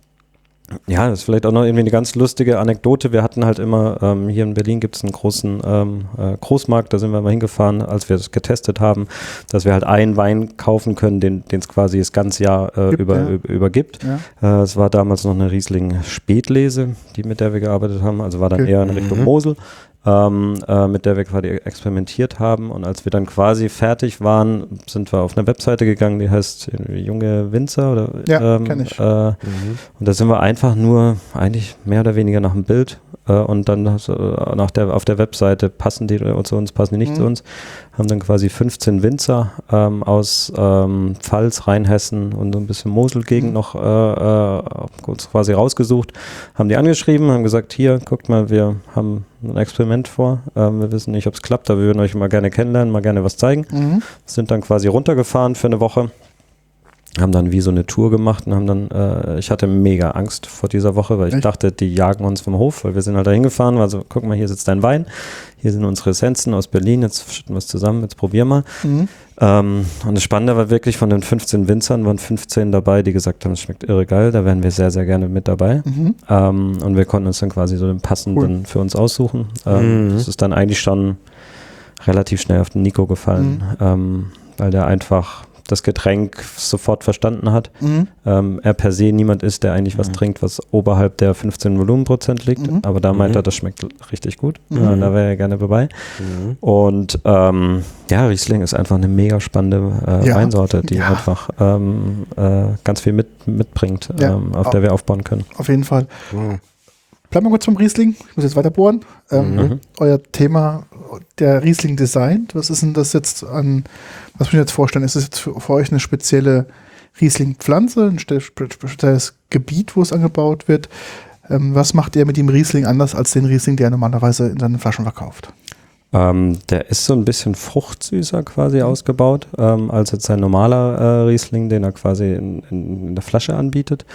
ja, das ist vielleicht auch noch irgendwie eine ganz lustige Anekdote. Wir hatten halt immer, ähm, hier in Berlin gibt es einen großen ähm, äh, Großmarkt, da sind wir mal hingefahren, als wir das getestet haben, dass wir halt einen Wein kaufen können, den es quasi das ganze Jahr äh, Gibt, über, ja. über, übergibt. Ja. Äh, es war damals noch eine Riesling Spätlese, die mit der wir gearbeitet haben, also war dann okay. eher in Richtung Mosel. Ähm, äh, mit der wir quasi experimentiert haben, und als wir dann quasi fertig waren, sind wir auf eine Webseite gegangen, die heißt Junge Winzer oder ja, ähm, kenn ich. Äh, mhm. Und da sind wir einfach nur eigentlich mehr oder weniger nach dem Bild äh, und dann äh, nach der, auf der Webseite passen die zu uns, passen die nicht mhm. zu uns, haben dann quasi fünfzehn Winzer ähm, aus ähm, Pfalz, Rheinhessen und so ein bisschen Moselgegend mhm. noch äh, äh, uns quasi rausgesucht, haben die angeschrieben, haben gesagt, hier, guckt mal, wir haben ein Experiment vor. Ähm, wir wissen nicht, ob es klappt, aber wir würden euch mal gerne kennenlernen, mal gerne was zeigen. Mhm. Sind dann quasi runtergefahren für eine Woche, haben dann wie so eine Tour gemacht und haben dann, äh, ich hatte mega Angst vor dieser Woche, weil ich Echt? dachte, die jagen uns vom Hof, weil wir sind halt da hingefahren, also guck mal, hier sitzt dein Wein, hier sind unsere Essenzen aus Berlin, jetzt schütten wir es zusammen, jetzt probier mal. Mhm. Ähm, und das Spannende war wirklich, von den fünfzehn Winzern waren fünfzehn dabei, die gesagt haben, es schmeckt irre geil, da wären wir sehr, sehr gerne mit dabei. Mhm. Ähm, und wir konnten uns dann quasi so den passenden cool. für uns aussuchen. Ähm, mhm. Das ist dann eigentlich schon relativ schnell auf den Nico gefallen, mhm. ähm, weil der einfach das Getränk sofort verstanden hat. Mhm. Ähm, er per se niemand ist, der eigentlich was mhm. trinkt, was oberhalb der fünfzehn Volumenprozent liegt. Mhm. Aber da meint mhm. er, das schmeckt richtig gut. Mhm. Ja, da wäre er gerne dabei. Mhm. Und ähm, ja, Riesling ist einfach eine mega spannende äh, ja. Weinsorte, die ja. einfach ähm, äh, ganz viel mit, mitbringt, ja. ähm, auf der wir aufbauen können. Auf jeden Fall. Mhm. Bleiben wir kurz zum Riesling. Ich muss jetzt weiter bohren. Ähm, mhm. Euer Thema, der Riesling Design. Was ist denn das jetzt an, was muss ich mir jetzt vorstellen? Ist das jetzt für, für euch eine spezielle Riesling-Pflanze, ein spezielles Gebiet, wo es angebaut wird? Ähm, was macht ihr mit dem Riesling anders als den Riesling, der er normalerweise in seinen Flaschen verkauft? Ähm, der ist so ein bisschen fruchtsüßer quasi mhm. ausgebaut, ähm, als jetzt ein normaler äh, Riesling, den er quasi in, in, in der Flasche anbietet.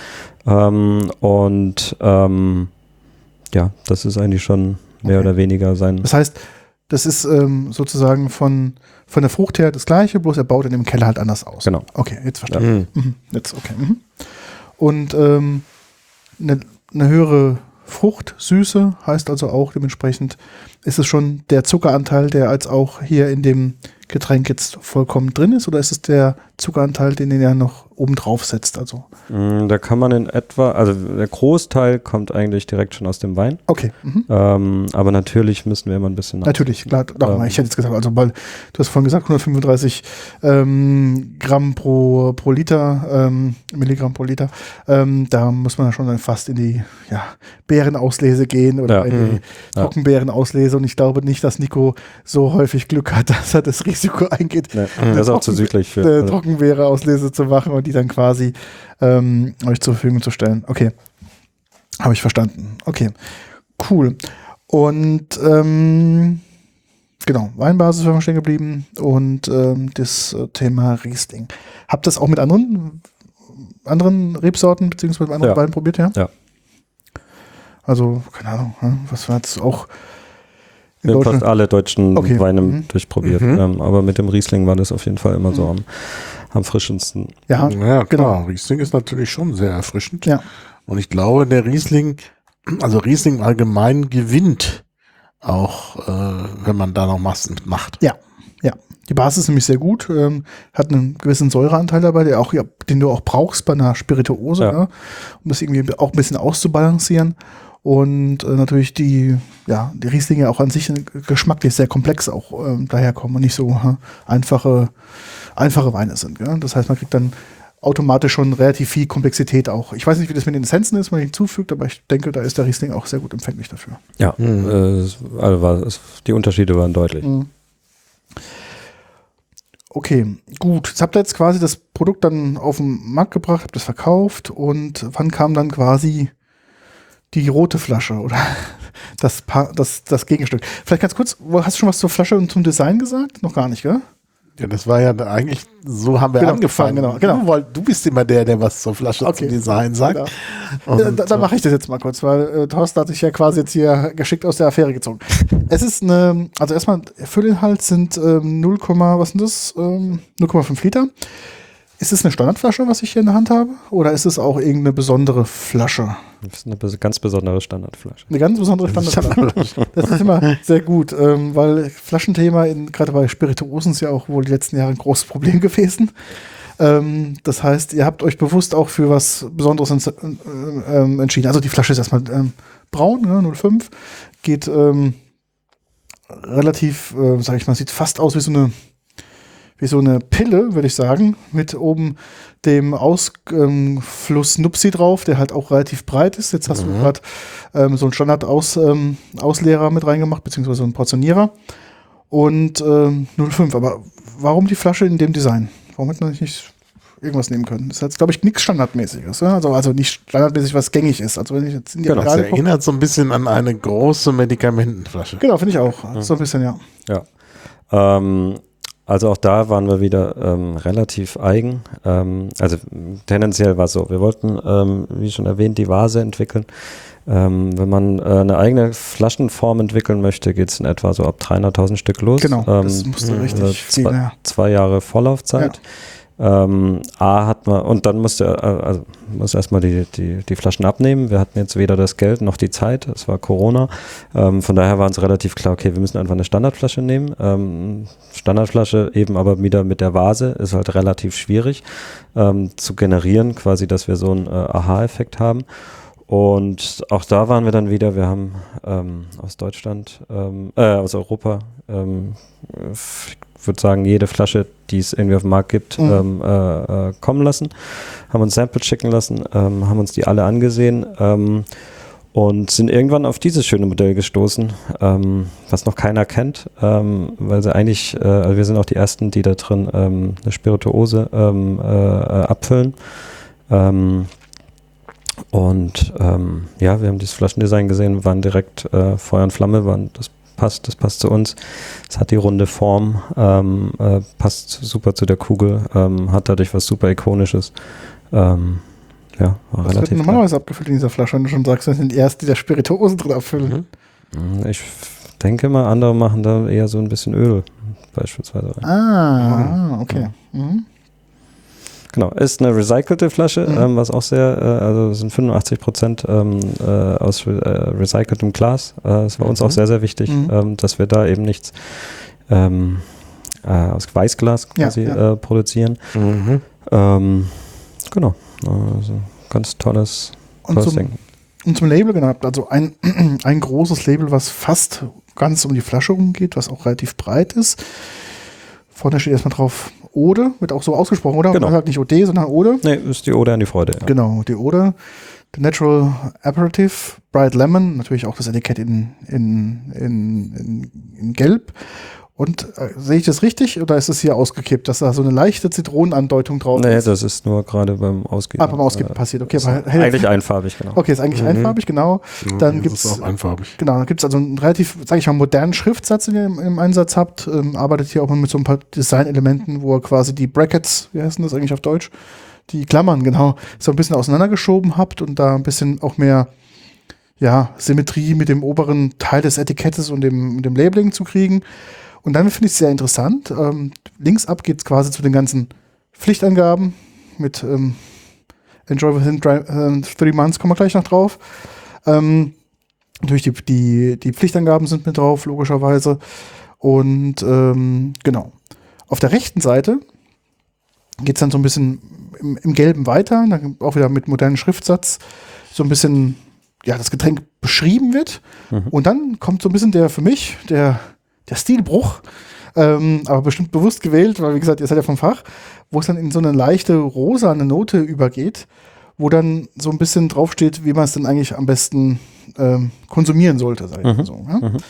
Ähm, und ähm, ja, das ist eigentlich schon mehr okay. oder weniger sein. Das heißt, das ist ähm, sozusagen von, von der Frucht her das Gleiche, bloß er baut in dem Keller halt anders aus. Genau. Okay, jetzt verstanden. Ja. Mhm. Jetzt, okay. Mhm. Und ähm, eine, eine höhere Fruchtsüße heißt also auch dementsprechend, ist es schon der Zuckeranteil, der als auch hier in dem Getränk jetzt vollkommen drin ist, oder ist es der Zuckeranteil, den er noch oben drauf setzt? Also da kann man in etwa, also der Großteil kommt eigentlich direkt schon aus dem Wein. Okay. Mhm. Ähm, aber natürlich müssen wir immer ein bisschen nach. Natürlich, klar. Ähm, ich hätte jetzt gesagt, also weil du hast vorhin gesagt, hundertfünfunddreißig ähm, Gramm pro, pro Liter, ähm, Milligramm pro Liter. Ähm, da muss man ja schon dann fast in die ja, Beerenauslese gehen oder ja. in die mhm. Trockenbeerenauslese. Und ich glaube nicht, dass Nico so häufig Glück hat, dass er das Risiko eingeht, nee, das ist auch zu südlich für eine Trockenbeere-Auslese zu machen und die dann quasi ähm, euch zur Verfügung zu stellen. Okay. Habe ich verstanden. Okay. Cool. Und ähm, genau, Weinbasis waren wir stehen geblieben und ähm, das Thema Riesling. Habt ihr das auch mit anderen, anderen Rebsorten beziehungsweise mit anderen ja. Weinen probiert, ja? Ja. Also, keine Ahnung, was war jetzt auch Wir haben fast alle deutschen okay. Weine mhm. durchprobiert. Mhm. Ähm, aber mit dem Riesling war das auf jeden Fall immer mhm. so am, am frischendsten. Ja, ja, klar. Riesling ist natürlich schon sehr erfrischend. Ja. Und ich glaube, der Riesling, also Riesling allgemein gewinnt auch, äh, wenn man da noch Massen macht. Ja, ja. Die Basis ist nämlich sehr gut, ähm, hat einen gewissen Säureanteil dabei, der auch, ja, den du auch brauchst bei einer Spirituose, ja. Ja, um das irgendwie auch ein bisschen auszubalancieren. Und äh, natürlich die, ja, die Rieslinge auch an sich geschmacklich sehr komplex auch ähm, daherkommen und nicht so äh, einfache, einfache Weine sind. Gell? Das heißt, man kriegt dann automatisch schon relativ viel Komplexität auch. Ich weiß nicht, wie das mit den Essenzen ist, wenn man hinzufügt, aber ich denke, da ist der Riesling auch sehr gut empfänglich dafür. Ja, mhm. äh, also war, es, die Unterschiede waren deutlich. Mhm. Okay, gut. Jetzt habt ihr jetzt quasi das Produkt dann auf den Markt gebracht, habt es verkauft und wann kam dann quasi die rote Flasche oder das, pa- das, das Gegenstück? Vielleicht ganz kurz, hast du schon was zur Flasche und zum Design gesagt? Noch gar nicht, gell? Ja, das war ja eigentlich, so haben wir genau, angefangen. Genau, genau. Du, wollt, du bist immer der, der was zur Flasche, okay. zum Design sagt. Genau. Und, da, da mache ich das jetzt mal kurz, weil äh, Thorsten hat sich ja quasi jetzt hier geschickt aus der Affäre gezogen. Es ist eine, also erstmal Füllinhalt sind ähm, null, was sind das? Ähm, null Komma fünf Liter. Ist es eine Standardflasche, was ich hier in der Hand habe? Oder ist es auch irgendeine besondere Flasche? Das ist eine bes- ganz besondere Standardflasche. Eine ganz besondere Standardflasche. Das ist immer sehr gut, ähm, weil Flaschenthema, in, gerade bei Spirituosen, ist ja auch wohl die letzten Jahre ein großes Problem gewesen. Ähm, das heißt, ihr habt euch bewusst auch für was Besonderes ents- äh, äh, entschieden. Also die Flasche ist erstmal ähm, braun, ne, null Komma fünf. Geht ähm, relativ, äh, sag ich mal, sieht fast aus wie so eine wie so eine Pille, würde ich sagen, mit oben dem Ausfluss ähm, Nupsi drauf, der halt auch relativ breit ist. Jetzt hast mhm. du gerade ähm, so einen Standard-Ausleerer ähm, mit reingemacht, beziehungsweise so einen Portionierer. Und ähm, null Komma fünf. Aber warum die Flasche in dem Design? Warum hätte man nicht irgendwas nehmen können? Das ist jetzt, glaube ich, nichts Standardmäßiges. Ja? Also, also nicht standardmäßig, was gängig ist. Also wenn ich jetzt in die genau, das Regale gucke, erinnert so ein bisschen an eine große Medikamentenflasche. Genau, finde ich auch. Mhm. So ein bisschen, ja. Ja. Ähm, Also auch da waren wir wieder ähm, relativ eigen. Ähm, also tendenziell war es so, wir wollten, ähm, wie schon erwähnt, die Vase entwickeln. Ähm, wenn man äh, eine eigene Flaschenform entwickeln möchte, geht es in etwa so ab dreihunderttausend Stück los. Genau, ähm, das musste richtig äh, viel, zwei, ja. zwei Jahre Vorlaufzeit. Ja. Ähm, A hat man, und dann musste äh, also muss erstmal die, die, die Flaschen abnehmen. Wir hatten jetzt weder das Geld noch die Zeit, es war Corona. Ähm, von daher war uns relativ klar, okay, wir müssen einfach eine Standardflasche nehmen. Ähm, Standardflasche eben aber wieder mit der Vase ist halt relativ schwierig ähm, zu generieren, quasi, dass wir so einen äh, Aha-Effekt haben. Und auch da waren wir dann wieder, wir haben ähm, aus Deutschland, ähm, äh, aus Europa, ähm, ich würde sagen, jede Flasche, die es irgendwie auf dem Markt gibt, mhm. ähm, äh, äh, kommen lassen, haben uns Samples schicken lassen, ähm, haben uns die alle angesehen ähm, und sind irgendwann auf dieses schöne Modell gestoßen, ähm, was noch keiner kennt, ähm, weil sie eigentlich, äh, also wir sind auch die Ersten, die da drin ähm, eine Spirituose ähm, äh, äh, abfüllen. Ähm, und ähm, ja, wir haben dieses Flaschendesign gesehen, waren direkt äh, Feuer und Flamme, waren das passt, das passt zu uns. Es hat die runde Form, ähm, äh, passt super zu der Kugel, ähm, hat dadurch was super Ikonisches. Ähm, ja, war das relativ wird normalerweise abgefüllt in dieser Flasche, wenn du schon sagst, das sind die ersten, die da Spirituosen drin abfüllen. Mhm. Ich denke mal, andere machen da eher so ein bisschen Öl beispielsweise rein. Ah, okay. Mhm. Genau, ist eine recycelte Flasche, mhm. ähm, was auch sehr, äh, also sind fünfundachtzig Prozent ähm, äh, aus re äh, recyceltem Glas. Äh, das war uns mhm. auch sehr, sehr wichtig, mhm. ähm, dass wir da eben nichts ähm, äh, aus Weißglas quasi ja, ja. Äh, produzieren. Mhm. Ähm, genau, also ganz tolles, tolles und zum, Ding. Und zum Label, genau, also ein, ein großes Label, was fast ganz um die Flasche rumgeht, was auch relativ breit ist. Vorne steht erstmal drauf Ode, wird auch so ausgesprochen, oder? Genau. Man sagt nicht Ode, sondern Ode. Nee, ist die Ode an die Freude. Ja. Genau, die Ode. The Natural Aperitif, Bright Lemon, natürlich auch das Etikett in, in, in, in, in Gelb. Und äh, sehe ich das richtig oder ist es hier ausgekippt, dass da so eine leichte Zitronenandeutung drauf nee, ist? Nee, das ist nur gerade beim Ausgeben. Ah, beim Ausgeben äh, passiert, okay. Aber eigentlich einfarbig, genau. Okay, ist eigentlich mhm. einfarbig, genau. Ja, dann gibt es auch einfarbig. Genau, dann gibt es also einen relativ, sage ich mal, modernen Schriftsatz, den ihr im, im Einsatz habt. Ähm, arbeitet hier auch mit so ein paar Designelementen, wo ihr quasi die Brackets, wie heißen das eigentlich auf Deutsch? Die Klammern, genau, so ein bisschen auseinandergeschoben habt und da ein bisschen auch mehr ja, Symmetrie mit dem oberen Teil des Etikettes und dem, dem Labeling zu kriegen. Und dann finde ich es sehr interessant. Ähm, links ab geht es quasi zu den ganzen Pflichtangaben mit ähm, Enjoy within dry, äh, three months, kommen wir gleich noch drauf. Ähm, natürlich die, die, die Pflichtangaben sind mit drauf, logischerweise. Und ähm, genau. Auf der rechten Seite geht es dann so ein bisschen im, im Gelben weiter, dann auch wieder mit modernem Schriftsatz, so ein bisschen ja, das Getränk beschrieben wird. Mhm. Und dann kommt so ein bisschen der, für mich, der, der Stilbruch, ähm, aber bestimmt bewusst gewählt, weil wie gesagt, ihr seid ja vom Fach, wo es dann in so eine leichte rosane Note übergeht, wo dann so ein bisschen draufsteht, wie man es denn eigentlich am besten ähm, konsumieren sollte, sag ich Mhm. mal so. Ja? Mhm.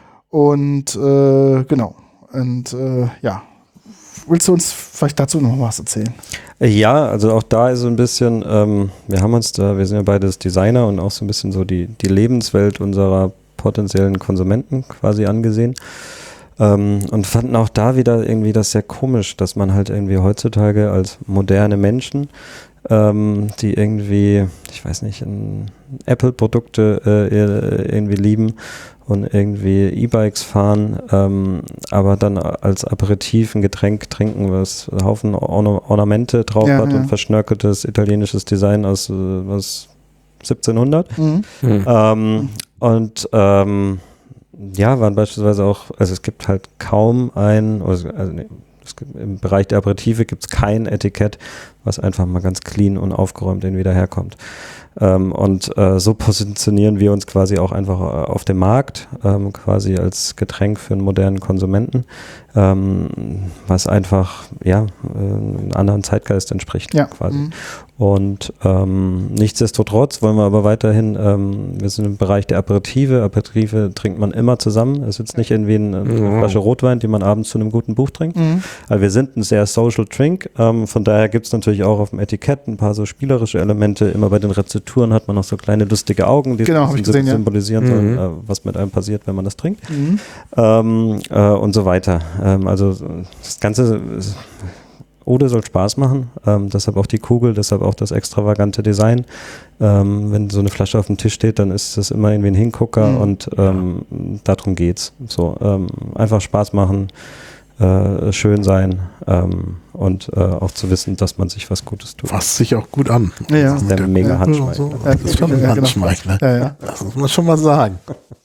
Und äh, genau. Und äh, ja, willst du uns vielleicht dazu noch was erzählen? Ja, also auch da ist so ein bisschen, ähm, wir haben uns da, wir sind ja beides Designer und auch so ein bisschen so die, die Lebenswelt unserer potenziellen Konsumenten quasi angesehen. Ähm, und fanden auch da wieder irgendwie das sehr komisch, dass man halt irgendwie heutzutage als moderne Menschen, ähm, die irgendwie, ich weiß nicht, Apple-Produkte äh, irgendwie lieben und irgendwie E-Bikes fahren, ähm, aber dann als Aperitif ein Getränk trinken, was einen Haufen Orna- Ornamente drauf Ja, hat ja. und verschnörkeltes italienisches Design aus äh, was siebzehnhundert. Mhm. Hm. Ähm, und ähm, ja, waren beispielsweise auch, also es gibt halt kaum ein, also, also nee, es gibt, im Bereich der Aperitive gibt es kein Etikett, was einfach mal ganz clean und aufgeräumt irgendwie daherkommt. Ähm, und äh, so positionieren wir uns quasi auch einfach äh, auf dem Markt, ähm, quasi als Getränk für einen modernen Konsumenten, ähm, was einfach ja äh, einem anderen Zeitgeist entspricht Ja. quasi. Mhm. Und ähm, nichtsdestotrotz wollen wir aber weiterhin, ähm, wir sind im Bereich der Aperitive. Aperitive trinkt man immer zusammen. Es ist jetzt nicht irgendwie eine, eine Ja. Flasche Rotwein, die man abends zu einem guten Buch trinkt. Mhm. Also wir sind ein sehr social Drink. Ähm, von daher gibt es natürlich auch auf dem Etikett ein paar so spielerische Elemente. Immer bei den Rezepturen hat man noch so kleine lustige Augen, die Genau, so hab ein ich bisschen gesehen, ja. symbolisieren Mhm. sollen, äh, was mit einem passiert, wenn man das trinkt. Mhm. Ähm, äh, und so weiter. Ähm, also das Ganze ist, Ode soll Spaß machen, ähm, deshalb auch die Kugel, deshalb auch das extravagante Design. Ähm, wenn so eine Flasche auf dem Tisch steht, dann ist das immer irgendwie ein Hingucker Mhm. und ähm, darum geht's. So, ähm, einfach Spaß machen, äh, schön sein ähm, und äh, auch zu wissen, dass man sich was Gutes tut. Fasst sich auch gut an. Ja, ja. Das ist der mega ja. Handschmeichler. So, Ja, das ist schon ein ja, genau. Handschmeichler. Ja, ja. Das muss man schon mal sagen.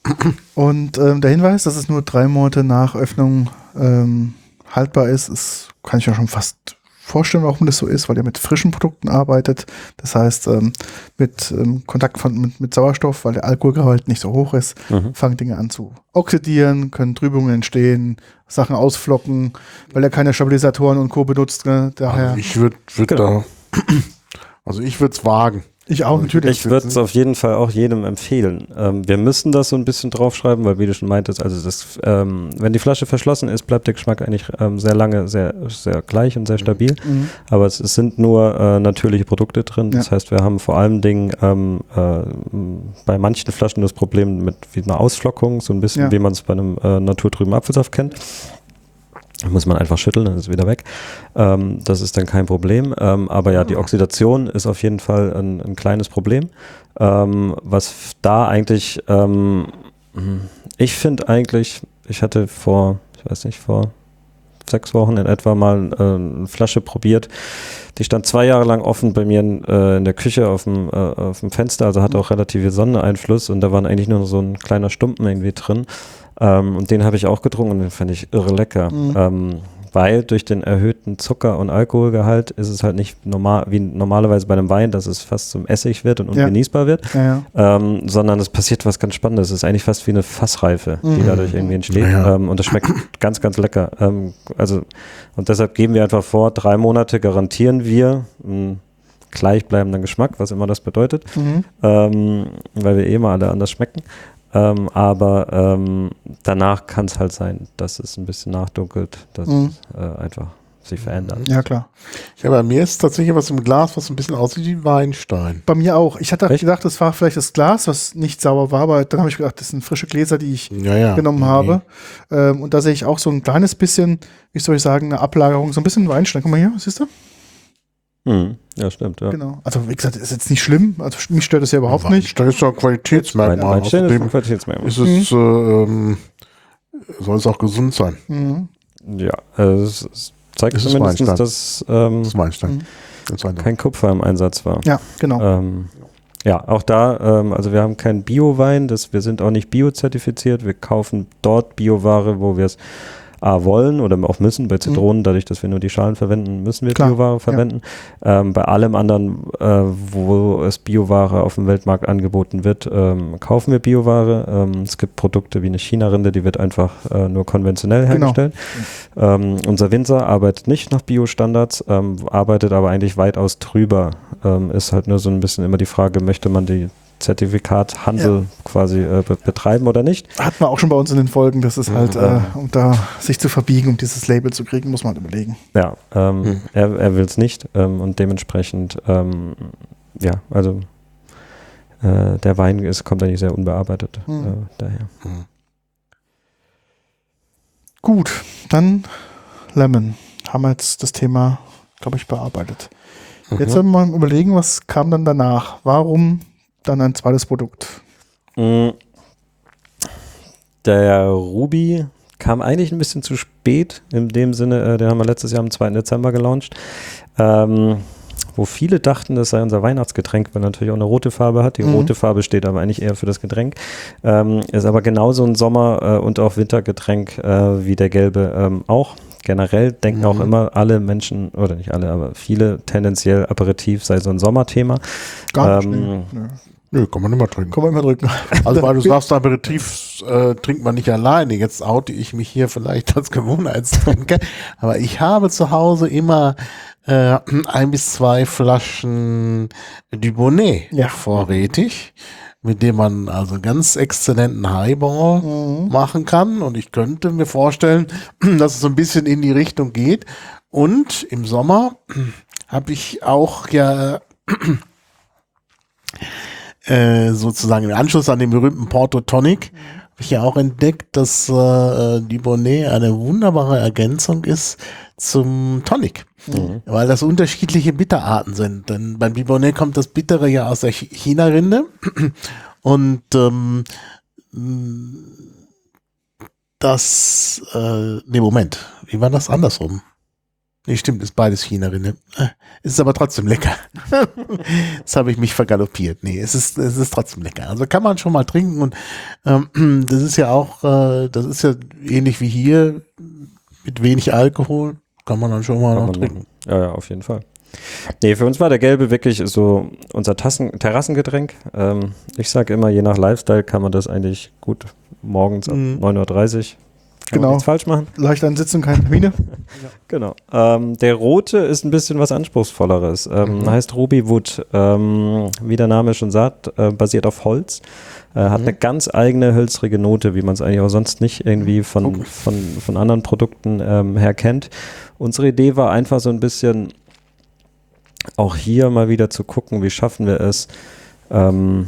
Und ähm, der Hinweis, dass es nur drei Monate nach Öffnung ähm, haltbar ist, ist, kann ich mir schon fast vorstellen, warum das so ist, weil ihr mit frischen Produkten arbeitet. Das heißt, ähm, mit ähm, Kontakt von, mit, mit Sauerstoff, weil der Alkoholgehalt nicht so hoch ist, Mhm. fangen Dinge an zu oxidieren, können Trübungen entstehen, Sachen ausflocken, weil er keine Stabilisatoren und Co. benutzt. Ne? Daher, Also ich würde würd Genau. da, also ich würde es wagen. ich auch natürlich. Ich würde es auf jeden Fall auch jedem empfehlen. Ähm, wir müssen das so ein bisschen draufschreiben, weil wie du schon meintest, also das, ähm, wenn die Flasche verschlossen ist, bleibt der Geschmack eigentlich ähm, sehr lange sehr, sehr gleich und sehr stabil. Mhm. Aber es, es sind nur äh, natürliche Produkte drin. Das Ja. heißt, wir haben vor allem Dingen ähm, äh, bei manchen Flaschen das Problem mit wie einer Ausflockung, so ein bisschen Ja. wie man es bei einem äh, naturtrüben Apfelsaft kennt. Da muss man einfach schütteln, dann ist es wieder weg. Ähm, das ist dann kein Problem. Ähm, aber ja, die Oxidation ist auf jeden Fall ein, ein kleines Problem. Ähm, was f- da eigentlich, ähm, ich finde eigentlich, ich hatte vor, ich weiß nicht, vor sechs Wochen in etwa mal äh, eine Flasche probiert. Die stand zwei Jahre lang offen bei mir in, äh, in der Küche auf dem, äh, auf dem Fenster, also hatte auch relativ viel Sonneneinfluss und da waren eigentlich nur so ein kleiner Stumpen irgendwie drin. Ähm, und den habe ich auch getrunken und den fand ich irre lecker. Mhm. Ähm, weil durch den erhöhten Zucker- und Alkoholgehalt ist es halt nicht normal, wie normalerweise bei einem Wein, dass es fast zum Essig wird und Ja. ungenießbar wird, Ja, ja. ähm, sondern es passiert was ganz Spannendes. Es ist eigentlich fast wie eine Fassreife, die Mhm. dadurch irgendwie entsteht. Ja. Ähm, und das schmeckt ganz, ganz lecker. Ähm, also, und deshalb geben wir einfach vor, drei Monate garantieren wir einen gleichbleibenden Geschmack, was immer das bedeutet, Mhm. ähm, weil wir eh mal alle anders schmecken. Ähm, aber ähm, danach kann es halt sein, dass es ein bisschen nachdunkelt, dass Mhm. es äh, einfach sich verändert. Ja, klar. Ja, bei mir ist tatsächlich was im Glas, was ein bisschen aussieht wie Weinstein. Bei mir auch. Ich hatte Echt? gedacht, das war vielleicht das Glas, was nicht sauber war, aber dann habe ich gedacht, das sind frische Gläser, die ich Ja, ja. genommen Nee, habe. Ähm, und da sehe ich auch so ein kleines bisschen, wie soll ich sagen, eine Ablagerung, so ein bisschen Weinstein. Guck mal hier, siehst du? Mhm. Ja, stimmt. Ja. Genau. Also wie gesagt, ist jetzt nicht schlimm. Also mich stört das ja überhaupt nee. nicht. Weinstein ist doch ein Qualitätsmerkmal. Weinstein ist ein Außerdem Qualitätsmerkmal. ist es, äh, ähm, soll es auch gesund sein. Mhm. Ja, also es, es zeigt Es ist zumindest, Weinstein. dass ähm, Das ist Weinstein. Mhm. Ganz eindeutig. kein Kupfer im Einsatz war. Ja, genau. Ähm, ja, auch da, ähm, also wir haben keinen Bio-Wein, das, wir sind auch nicht biozertifiziert, wir kaufen dort Bioware, wo wir es A, wollen oder auch müssen. Bei Zitronen, dadurch, dass wir nur die Schalen verwenden, müssen wir Klar, Bioware verwenden. Ja. Ähm, bei allem anderen, äh, wo es Bioware auf dem Weltmarkt angeboten wird, ähm, kaufen wir Bioware. Ähm, es gibt Produkte wie eine China-Rinde, die wird einfach äh, nur konventionell hergestellt. Genau. Ähm, unser Winzer arbeitet nicht nach Bio-Standards, ähm, arbeitet aber eigentlich weitaus drüber. Ähm, ist halt nur so ein bisschen immer die Frage, möchte man die Zertifikathandel ja. quasi äh, be betreiben oder nicht. Hatten wir auch schon bei uns in den Folgen, das ist halt, mhm. äh, um da sich zu verbiegen, um dieses Label zu kriegen, muss man halt überlegen. Ja, ähm, mhm. er, er will es nicht ähm, und dementsprechend, ähm, ja, also äh, der Wein ist, kommt eigentlich sehr unbearbeitet mhm. äh, daher. Mhm. Gut, dann Lemon. Haben wir jetzt das Thema, glaube ich, bearbeitet. Mhm. Jetzt werden wir mal überlegen, was kam dann danach? Warum dann ein zweites Produkt? Der Ruby kam eigentlich ein bisschen zu spät, in dem Sinne, äh, den haben wir letztes Jahr am zweiten Dezember gelauncht, ähm, wo viele dachten, das sei unser Weihnachtsgetränk, weil natürlich auch eine rote Farbe hat. Die mhm. rote Farbe steht aber eigentlich eher für das Getränk. Ähm, ist aber genauso ein Sommer- äh, und auch Wintergetränk äh, wie der gelbe ähm, auch. Generell denken mhm. auch immer alle Menschen, oder nicht alle, aber viele tendenziell Aperitif sei so ein Sommerthema. Gar nicht. Ähm, nee. Nö, kann man immer trinken. Kann man immer trinken. Also weil du sagst, Aperitif äh, trinkt man nicht alleine. Jetzt oute ich mich hier vielleicht als Gewohnheitstrinker. Aber ich habe zu Hause immer äh, ein bis zwei Flaschen Dubonnet ja. vorrätig, mit dem man also ganz exzellenten Highball mhm. machen kann. Und ich könnte mir vorstellen, dass es so ein bisschen in die Richtung geht. Und im Sommer habe ich auch ja äh, sozusagen im Anschluss an den berühmten Porto Tonic, mhm. habe ich ja auch entdeckt, dass äh, Dubonnet eine wunderbare Ergänzung ist zum Tonic. Mhm. Weil das unterschiedliche Bitterarten sind. Denn beim Dubonnet kommt das Bittere ja aus der China-Rinde. Und ähm, das, äh, nee, Moment, wie war das andersrum? Nee, stimmt, ist beides China-Rinde. Es ist aber trotzdem lecker. Jetzt habe ich mich vergaloppiert. Nee, es ist, es ist trotzdem lecker. Also kann man schon mal trinken und ähm, das ist ja auch, äh, das ist ja ähnlich wie hier, mit wenig Alkohol, kann man dann schon mal noch trinken. Ja, ja, auf jeden Fall. Nee, für uns war der Gelbe wirklich so unser Tassen Terrassengetränk. Ähm, ich sage immer, je nach Lifestyle kann man das eigentlich gut morgens ab mhm. neun Uhr dreißig Kann genau. nichts falsch machen. Leicht ansitzen, keine Termine. Ja. Genau. Ähm, der rote ist ein bisschen was Anspruchsvolleres. Ähm, mhm. Heißt Ruby Wood. Ähm, wie der Name schon sagt, äh, basiert auf Holz. Äh, hat mhm. eine ganz eigene hölzrige Note, wie man es eigentlich auch sonst nicht irgendwie von, okay. von, von anderen Produkten ähm, her kennt. Unsere Idee war einfach so ein bisschen auch hier mal wieder zu gucken, wie schaffen wir es, ähm,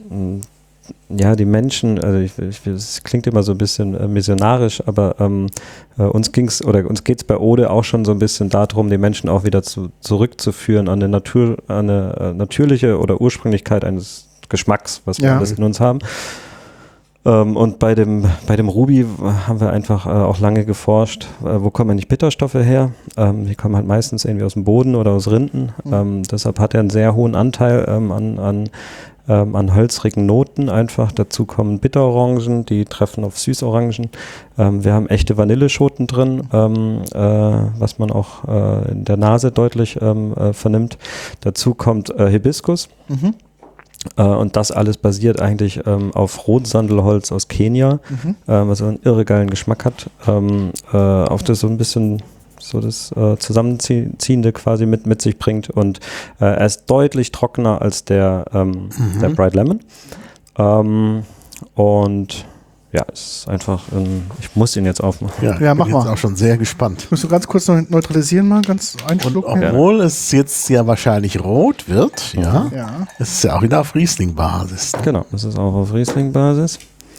ja, die Menschen, also ich, ich, es klingt immer so ein bisschen äh, missionarisch, aber ähm, äh, uns ging's oder uns geht es bei Ode auch schon so ein bisschen darum, die Menschen auch wieder zu, zurückzuführen an eine Natur, an eine äh, natürliche oder Ursprünglichkeit eines Geschmacks, was wir ja. alles in uns haben. Ähm, und bei dem, bei dem Ruby haben wir einfach äh, auch lange geforscht, äh, wo kommen eigentlich Bitterstoffe her? Ähm, die kommen halt meistens irgendwie aus dem Boden oder aus Rinden. Mhm. Ähm, deshalb hat er einen sehr hohen Anteil ähm, an, an Ähm, an hölzrigen Noten einfach. Dazu kommen Bitterorangen, die treffen auf Süßorangen. Ähm, wir haben echte Vanilleschoten drin, ähm, äh, was man auch äh, in der Nase deutlich ähm, äh, vernimmt. Dazu kommt äh, Hibiskus. Mhm. Äh, und das alles basiert eigentlich ähm, auf Rotsandelholz aus Kenia, mhm. äh, was einen irre geilen Geschmack hat. Ähm, äh, auf das so ein bisschen so das äh, Zusammenziehende quasi mit, mit sich bringt und äh, er ist deutlich trockener als der, ähm, mhm. der Bright Lemon ähm, und ja, es ist einfach, ähm, ich muss ihn jetzt aufmachen. Ja, ich ja, bin mach jetzt mal. auch schon sehr gespannt. Musst du ganz kurz noch neutralisieren mal, ganz einen Schluck. Und obwohl ja. es jetzt ja wahrscheinlich rot wird, ja, ja. es ist ja auch wieder auf Riesling-Basis. Ne? Genau, es ist auch auf Riesling-Basis.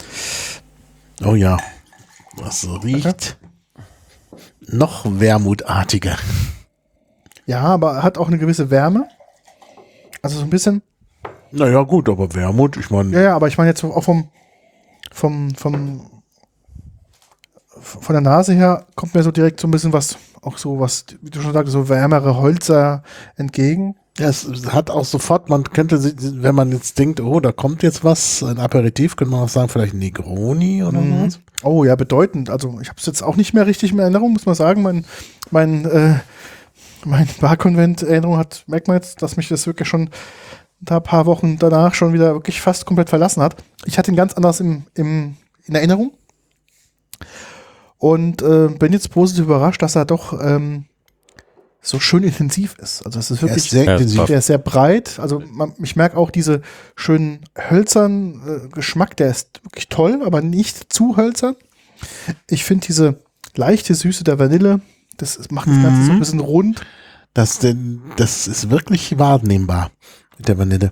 Oh ja, was riecht okay. noch wermutartiger. Ja, aber hat auch eine gewisse Wärme. Also so ein bisschen. Naja, gut, aber Wermut, ich meine. Ja, ja, aber ich meine jetzt auch vom, vom, vom, von der Nase her kommt mir so direkt so ein bisschen was, auch so was, wie du schon sagst, so wärmere Holzer entgegen. Ja, es hat auch sofort, man könnte, sich, wenn man jetzt denkt, oh, da kommt jetzt was, ein Aperitif, könnte man auch sagen, vielleicht ein Negroni oder Mhm. was. Oh ja, bedeutend. Also ich habe es jetzt auch nicht mehr richtig in Erinnerung, muss man sagen. Mein, mein, äh, mein Barkonvent-Erinnerung hat, merkt man jetzt, dass mich das wirklich schon da ein paar Wochen danach schon wieder wirklich fast komplett verlassen hat. Ich hatte ihn ganz anders im, im, in Erinnerung und äh, bin jetzt positiv überrascht, dass er doch ähm, so schön intensiv ist. Also es ist Er wirklich ist sehr Ja, intensiv. der ist sehr breit. Also man, ich merke auch diese schönen hölzern äh, Geschmack, der ist wirklich toll, aber nicht zu hölzern. Ich finde diese leichte Süße der Vanille, das ist- macht das Ganze so ein Mhm. bisschen rund. Das, denn, das ist wirklich wahrnehmbar mit der Vanille.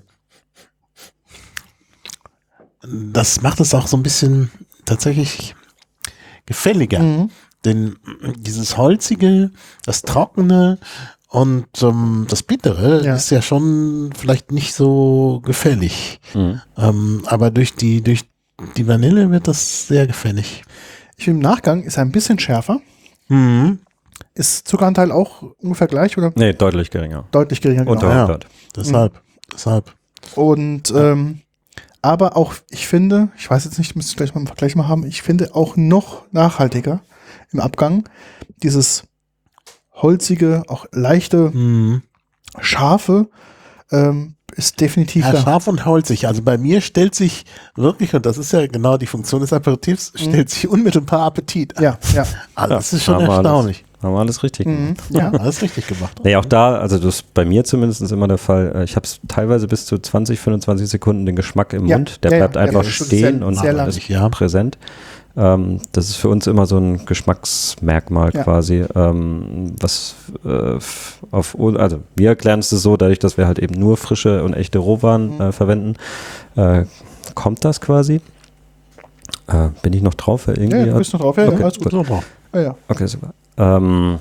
Das macht es auch so ein bisschen tatsächlich gefälliger. Mhm. Denn dieses Holzige, das Trockene und ähm, das Bittere Ja. ist ja schon vielleicht nicht so gefällig. Mhm. Ähm, aber durch die, durch die Vanille wird das sehr gefällig. Ich finde, im Nachgang ist er ein bisschen schärfer. Mhm. Ist Zuckeranteil auch ungefähr gleich oder Nee, deutlich geringer. deutlich geringer? Unter Ja. hundert. Deshalb, deshalb. Und ähm, aber auch, ich finde, ich weiß jetzt nicht, müsste ich gleich mal einen Vergleich mal haben, ich finde auch noch nachhaltiger im Abgang dieses holzige, auch leichte, Mhm. scharfe ähm, ist definitiv Ja, da. scharf und holzig. Also bei mir stellt sich wirklich, und das ist ja genau die Funktion des Aperitifs, stellt sich unmittelbar Appetit ein. Ja, ja. Also Ja, das ist schon haben wir erstaunlich. Alles, haben wir alles richtig gemacht. Mhm. Ja. Alles richtig gemacht. Nee, auch da, also das ist bei mir zumindest immer der Fall, äh, ich habe teilweise bis zu zwanzig, fünfundzwanzig Sekunden den Geschmack im Ja, Mund, der ja, ja, bleibt ja, einfach das ist stehen sehr- und sehr lang. ist Ja. präsent. Ähm, das ist für uns immer so ein Geschmacksmerkmal Ja. quasi, ähm, was äh, f- auf, un- also wir erklären es so, dadurch, dass wir halt eben nur frische und echte Rohwaren Mhm. äh, verwenden, äh, kommt das quasi. Äh, bin ich noch drauf? Weil irgendwie Ja, du hat- bist noch drauf, ja, Okay, ja, alles gut. Super. Ja, ja. Okay, super. Ähm,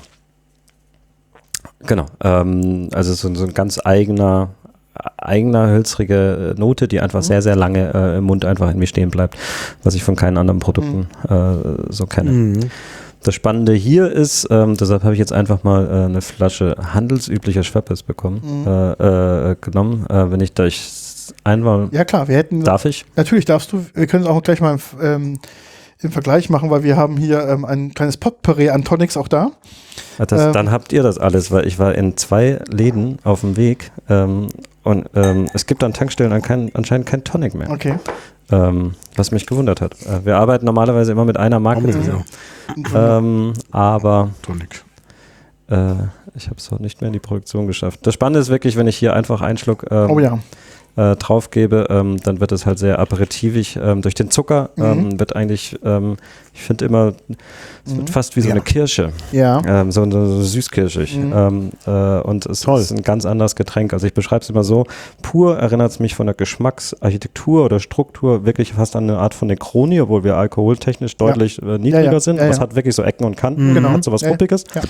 genau. Ähm, also so, so ein ganz eigener, eigener hölzrige äh, Note, die einfach Mhm. sehr, sehr lange äh, im Mund einfach in mir stehen bleibt, was ich von keinen anderen Produkten äh, so kenne. Mhm. Das Spannende hier ist, ähm, deshalb habe ich jetzt einfach mal äh, eine Flasche handelsüblicher Schweppes bekommen, Mhm. äh, äh, genommen. Äh, wenn ich da ich einmal, Ja, klar, wir hätten, darf ich? natürlich darfst du, wir können es auch gleich mal ähm, im Vergleich machen, weil wir haben hier ähm, ein kleines Potpourri an Tonics auch da. Ah, Das, Ähm. dann habt ihr das alles, weil ich war in zwei Läden auf dem Weg ähm, und ähm, es gibt an Tankstellen an kein, anscheinend kein Tonic mehr, Okay. ähm, was mich gewundert hat. Äh, wir arbeiten normalerweise immer mit einer Marke Warum zusammen, nicht? ähm, aber Tonic. äh, ich habe es auch nicht mehr in die Produktion geschafft. Das Spannende ist wirklich, wenn ich hier einfach einen Schluck ähm, Oh ja. äh, drauf gebe, ähm, dann wird es halt sehr aperitivig. Ähm, durch den Zucker ähm, Mhm. wird eigentlich, ähm, ich finde immer, es wird Mhm. fast wie so Ja. eine Kirsche. Ja. Ähm, so, so, so süßkirschig. Mhm. Ähm, äh, und es Toll. ist ein ganz anderes Getränk. Also ich beschreibe es immer so, pur erinnert es mich von der Geschmacksarchitektur oder Struktur wirklich fast an eine Art von Negroni, obwohl wir alkoholtechnisch deutlich äh, niedriger Ja, ja. sind. Ja, Aber es ja. hat wirklich so Ecken und Kanten, Mhm. Genau. hat so was Ja, ja. Ruppiges. Ja.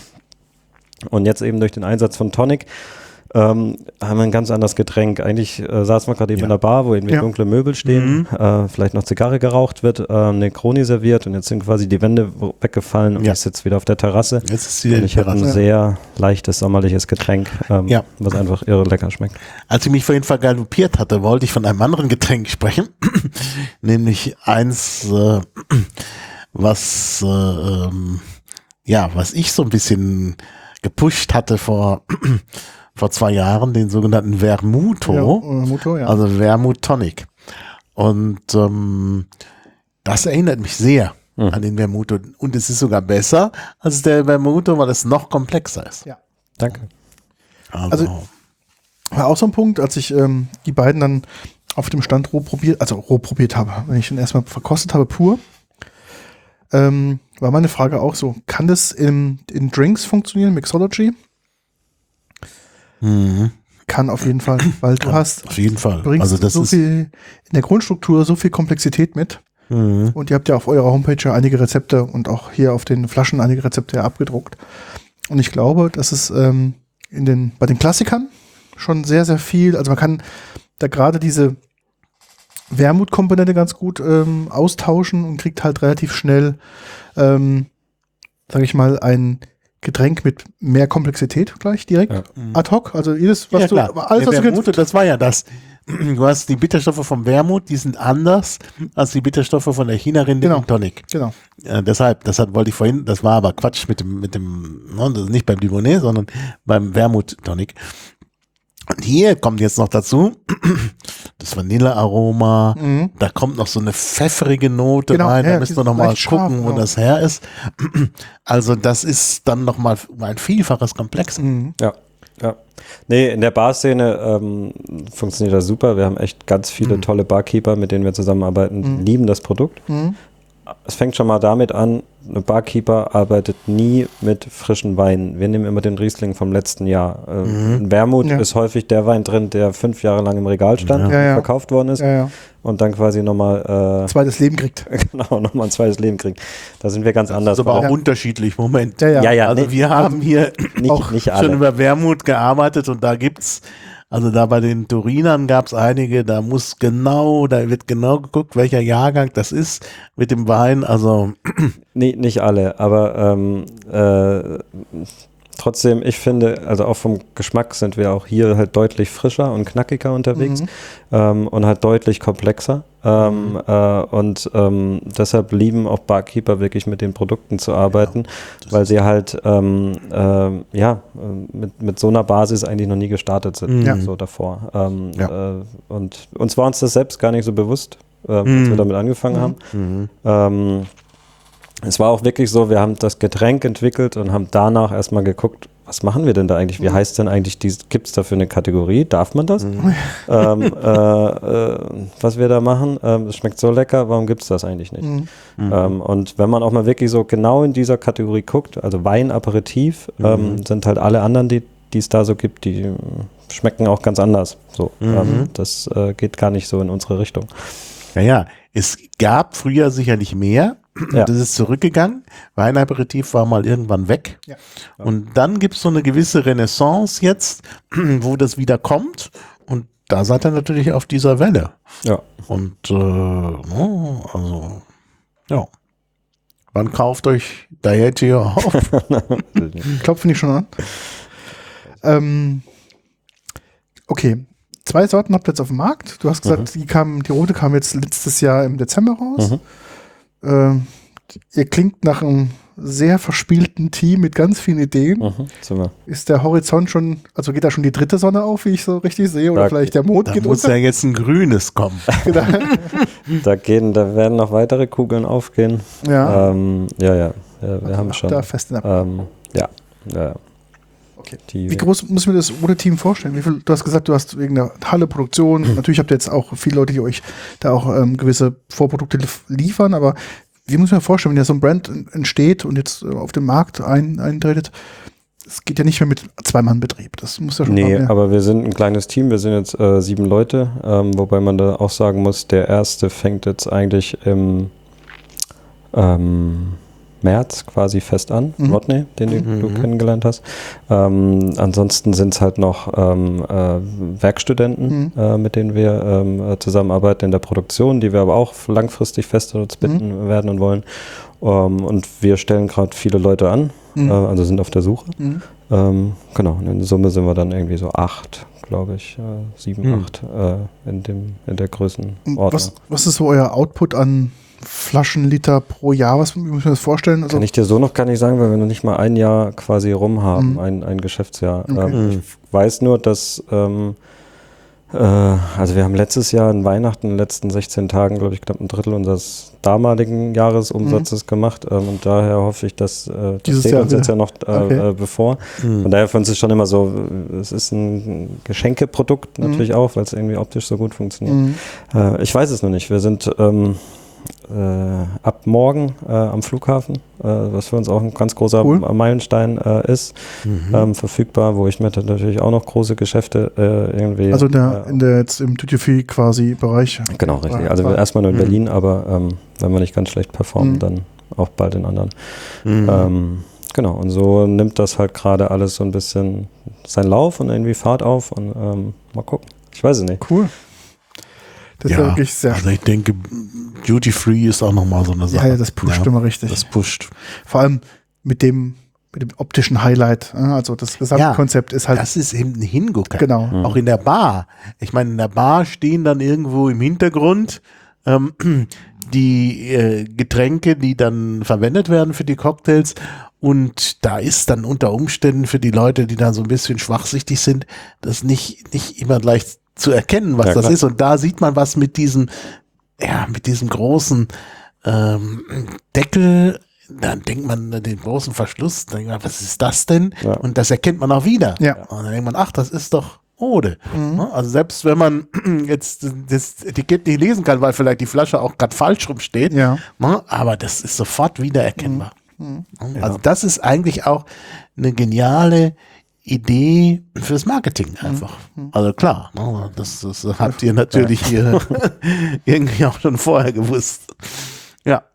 Und jetzt eben durch den Einsatz von Tonic ähm, haben wir ein ganz anderes Getränk. Eigentlich äh, saßen wir gerade eben Ja. in der Bar, wo irgendwie Ja. dunkle Möbel stehen, äh, vielleicht noch Zigarre geraucht wird, äh, Negroni serviert und jetzt sind quasi die Wände wo- weggefallen und Ja. ich sitze wieder auf der Terrasse. Jetzt ist wieder Und die ich habe ein Terrasse. sehr leichtes sommerliches Getränk, ähm, Ja. was einfach irre lecker schmeckt. Als ich mich vorhin vergaloppiert hatte, wollte ich von einem anderen Getränk sprechen, nämlich eins, äh, was, äh, ähm, ja, was ich so ein bisschen gepusht hatte vor, vor zwei Jahren, den sogenannten Vermuto, Ja, äh, Motor, ja. also Vermut Tonic. Und ähm, das erinnert mich sehr Mhm. an den Vermuto. Und es ist sogar besser als der Vermuto, weil es noch komplexer ist. Ja. Danke. Also, Also- War auch so ein Punkt, als ich ähm, die beiden dann auf dem Stand roh probiert, also roh probiert habe, wenn ich ihn erstmal verkostet habe, pur, ähm, war meine Frage auch so, kann das in, in Drinks funktionieren, Mixology? mhm. Kann auf jeden Fall, weil du hast, Auf jeden Fall. bringst Also das so ist, viel in der Grundstruktur so viel Komplexität mit. mhm. Und ihr habt ja auf eurer Homepage ja einige Rezepte und auch hier auf den Flaschen einige Rezepte ja abgedruckt. Und ich glaube, dass es ähm, in den, bei den Klassikern schon sehr, sehr viel, also man kann da gerade diese Wermutkomponente ganz gut ähm, austauschen und kriegt halt relativ schnell, ähm, sage ich mal, ein Getränk mit mehr Komplexität gleich direkt, Ja. ad hoc, also jedes, was ja, du, klar. alles, was Der du Vermute, kennst. das war ja das. Du hast die Bitterstoffe vom Wermut, die sind anders als die Bitterstoffe von der China-Rinde Genau. im Tonic. Genau. Ja, deshalb, das hat, wollte ich vorhin, das war aber Quatsch mit dem, mit dem, ne, das ist nicht beim Dubonnet, sondern beim Wermut-Tonic. Und hier kommt jetzt noch dazu das Vanillearoma, Mhm. da kommt noch so eine pfeffrige Note Genau, rein, ja, da müssen wir dieses noch mal leicht scharf, gucken, wo genau. das her ist. Also das ist dann noch mal ein Vielfaches Komplex. Mhm. Ja, ja. Nee, in der Barszene ähm, funktioniert das super. Wir haben echt ganz viele tolle Barkeeper, mit denen wir zusammenarbeiten, die lieben das Produkt. Mhm. Es fängt schon mal damit an, ein Barkeeper arbeitet nie mit frischen Weinen. Wir nehmen immer den Riesling vom letzten Jahr. Ähm, in Wermut Ja. ist häufig der Wein drin, der fünf Jahre lang im Regal stand, Ja, ja. verkauft worden ist Ja, ja. und dann quasi nochmal Zweites Leben kriegt. äh, genau, nochmal ein zweites Leben kriegt. Da sind wir ganz Das anders. ist aber auch Ja. unterschiedlich. Moment. Ja, ja. ja, ja, Also nee, wir haben hier nicht, auch nicht schon alle. über Wermut gearbeitet und da gibt's, also da bei den Turinern gab's einige, da muss genau, da wird genau geguckt, welcher Jahrgang das ist mit dem Wein, also Nee, nicht alle, aber ähm, äh, trotzdem, ich finde, also auch vom Geschmack sind wir auch hier halt deutlich frischer und knackiger unterwegs Mhm. ähm, und halt deutlich komplexer. Ähm, äh, und ähm, deshalb lieben auch Barkeeper wirklich mit den Produkten zu arbeiten, weil sie halt ähm, ähm, ja äh, mit, mit so einer Basis eigentlich noch nie gestartet sind, Ja. so davor. Ähm, Ja. äh, und uns war uns das selbst gar nicht so bewusst, äh, als Mhm. wir damit angefangen haben. Ähm, es war auch wirklich so, wir haben das Getränk entwickelt und haben danach erstmal geguckt, was machen wir denn da eigentlich? Wie heißt denn eigentlich, gibt es dafür eine Kategorie? Darf man das? Ähm, äh, äh, was wir da machen, ähm, es schmeckt so lecker, warum gibt es das eigentlich nicht? Mhm. Ähm, und wenn man auch mal wirklich so genau in dieser Kategorie guckt, also Wein, Aperitif, ähm, sind halt alle anderen, die die es da so gibt, die äh, schmecken auch ganz anders. So, ähm, das äh, geht gar nicht so in unsere Richtung. naja, es gab früher sicherlich mehr. Ja. Das ist zurückgegangen. Weinaperitif war mal irgendwann weg. Ja. Und dann gibt es so eine gewisse Renaissance jetzt, wo das wieder kommt. Und da seid ihr natürlich auf dieser Welle. Ja. Und äh, no, also, ja. Wann kauft euch Diageo auf? Klopfen die schon an? Ähm, okay. Zwei Sorten habt ihr jetzt auf dem Markt. Du hast gesagt, die, kam, die rote kam jetzt letztes Jahr im Dezember raus. Mhm. Ähm, ihr klingt nach einem sehr verspielten Team mit ganz vielen Ideen. Mhm. Sind wir. Ist der Horizont schon, also geht da schon die dritte Sonne auf, wie ich so richtig sehe? Oder Da- vielleicht der Mond Da geht muss unter? ja jetzt ein grünes kommen. Da gehen, da werden noch weitere Kugeln aufgehen. Ja, Ähm, ja, ja, ja, wir haben Ach, schon. da fest in der Ähm, ja, ja, ja. Okay. Die, Wie groß muss ich mir das rote Team vorstellen? Wie viel, du hast gesagt, du hast wegen der Halle Produktion, natürlich habt ihr jetzt auch viele Leute, die euch da auch ähm, gewisse Vorprodukte lief- liefern, aber wie muss man sich vorstellen, wenn ja so ein Brand en- entsteht und jetzt äh, auf den Markt ein, eintretet, es geht ja nicht mehr mit Zwei-Mann-Betrieb. Das muss ja schon Nee, mehr. aber wir sind ein kleines Team, wir sind jetzt äh, sieben Leute, ähm, wobei man da auch sagen muss, der erste fängt jetzt eigentlich im ähm, März quasi fest an, Mhm. Rodney, den du, Mhm. du kennengelernt hast. Ähm, ansonsten sind es halt noch ähm, äh, Werkstudenten, Mhm. äh, mit denen wir ähm, äh, zusammenarbeiten in der Produktion, die wir aber auch langfristig fest an uns binden werden und wollen. Ähm, und wir stellen gerade viele Leute an, Mhm. äh, also sind auf der Suche. Mhm. Ähm, genau, und in Summe sind wir dann irgendwie so acht, glaube ich, äh, sieben, Hm. acht äh, in, dem, in der Und Größenordnung. was, was ist so euer Output an Flaschenliter pro Jahr? Was wie muss ich mir das vorstellen? Also, Kann ich dir so noch gar nicht sagen, weil wir noch nicht mal ein Jahr quasi rum haben, Mhm. ein, ein Geschäftsjahr. Okay. Ähm, ich weiß nur, dass, ähm, äh, also wir haben letztes Jahr an Weihnachten, in den letzten sechzehn Tagen, glaube ich, knapp ein Drittel unseres damaligen Jahresumsatzes gemacht. Ähm, und daher hoffe ich, dass, äh, das Dieses steht Jahr uns jetzt ja noch äh, Okay. äh, bevor. Von daher für uns ist schon immer so, äh, es ist ein Geschenkeprodukt natürlich auch, weil es irgendwie optisch so gut funktioniert. Mhm. Äh, ich weiß es noch nicht. Wir sind ähm, äh, ab morgen äh, am Flughafen, äh, was für uns auch ein ganz großer Cool. Meilenstein äh, ist, ähm, verfügbar, wo ich mir dann natürlich auch noch große Geschäfte äh, irgendwie. Also der, äh, in der jetzt im Duty-Free quasi Bereich. genau, richtig. Ja, Also klar. erstmal nur in Mhm. Berlin, aber ähm, wenn wir nicht ganz schlecht performen, Mhm. dann auch bald in anderen. Mhm. Ähm, genau, und so nimmt das halt gerade alles so ein bisschen seinen Lauf und irgendwie Fahrt auf und ähm, mal gucken. Ich weiß es nicht. Cool. Das ist ja ja, wirklich sehr also ich denke, Duty Free ist auch nochmal so eine Sache. Ja, ja, das pusht Ja, immer richtig. Das pusht. Vor allem mit dem mit dem optischen Highlight. Also das Gesamtkonzept ja, ist halt. Das ist eben ein Hingucker. Genau. Mhm. Auch in der Bar. Ich meine, in der Bar stehen dann irgendwo im Hintergrund ähm, die äh, Getränke, die dann verwendet werden für die Cocktails. Und da ist dann unter Umständen für die Leute, die da so ein bisschen schwachsichtig sind, das nicht, nicht immer gleich zu erkennen, was ja, das klar. ist. Und da sieht man was mit diesem, ja, mit diesem großen ähm, Deckel. Dann denkt man den großen Verschluss, dann denkt man, was ist das denn? Ja. Und das erkennt man auch wieder. Ja. Und dann denkt man, ach, das ist doch Ode. Mhm. Also selbst wenn man jetzt das Etikett nicht lesen kann, weil vielleicht die Flasche auch gerade falsch rumsteht, ja. aber das ist sofort wiedererkennbar. Mhm. Also das ist eigentlich auch eine geniale Idee fürs Marketing einfach. Mhm. Also klar, das, das habt ihr natürlich ja. irgendwie auch schon vorher gewusst. Ja.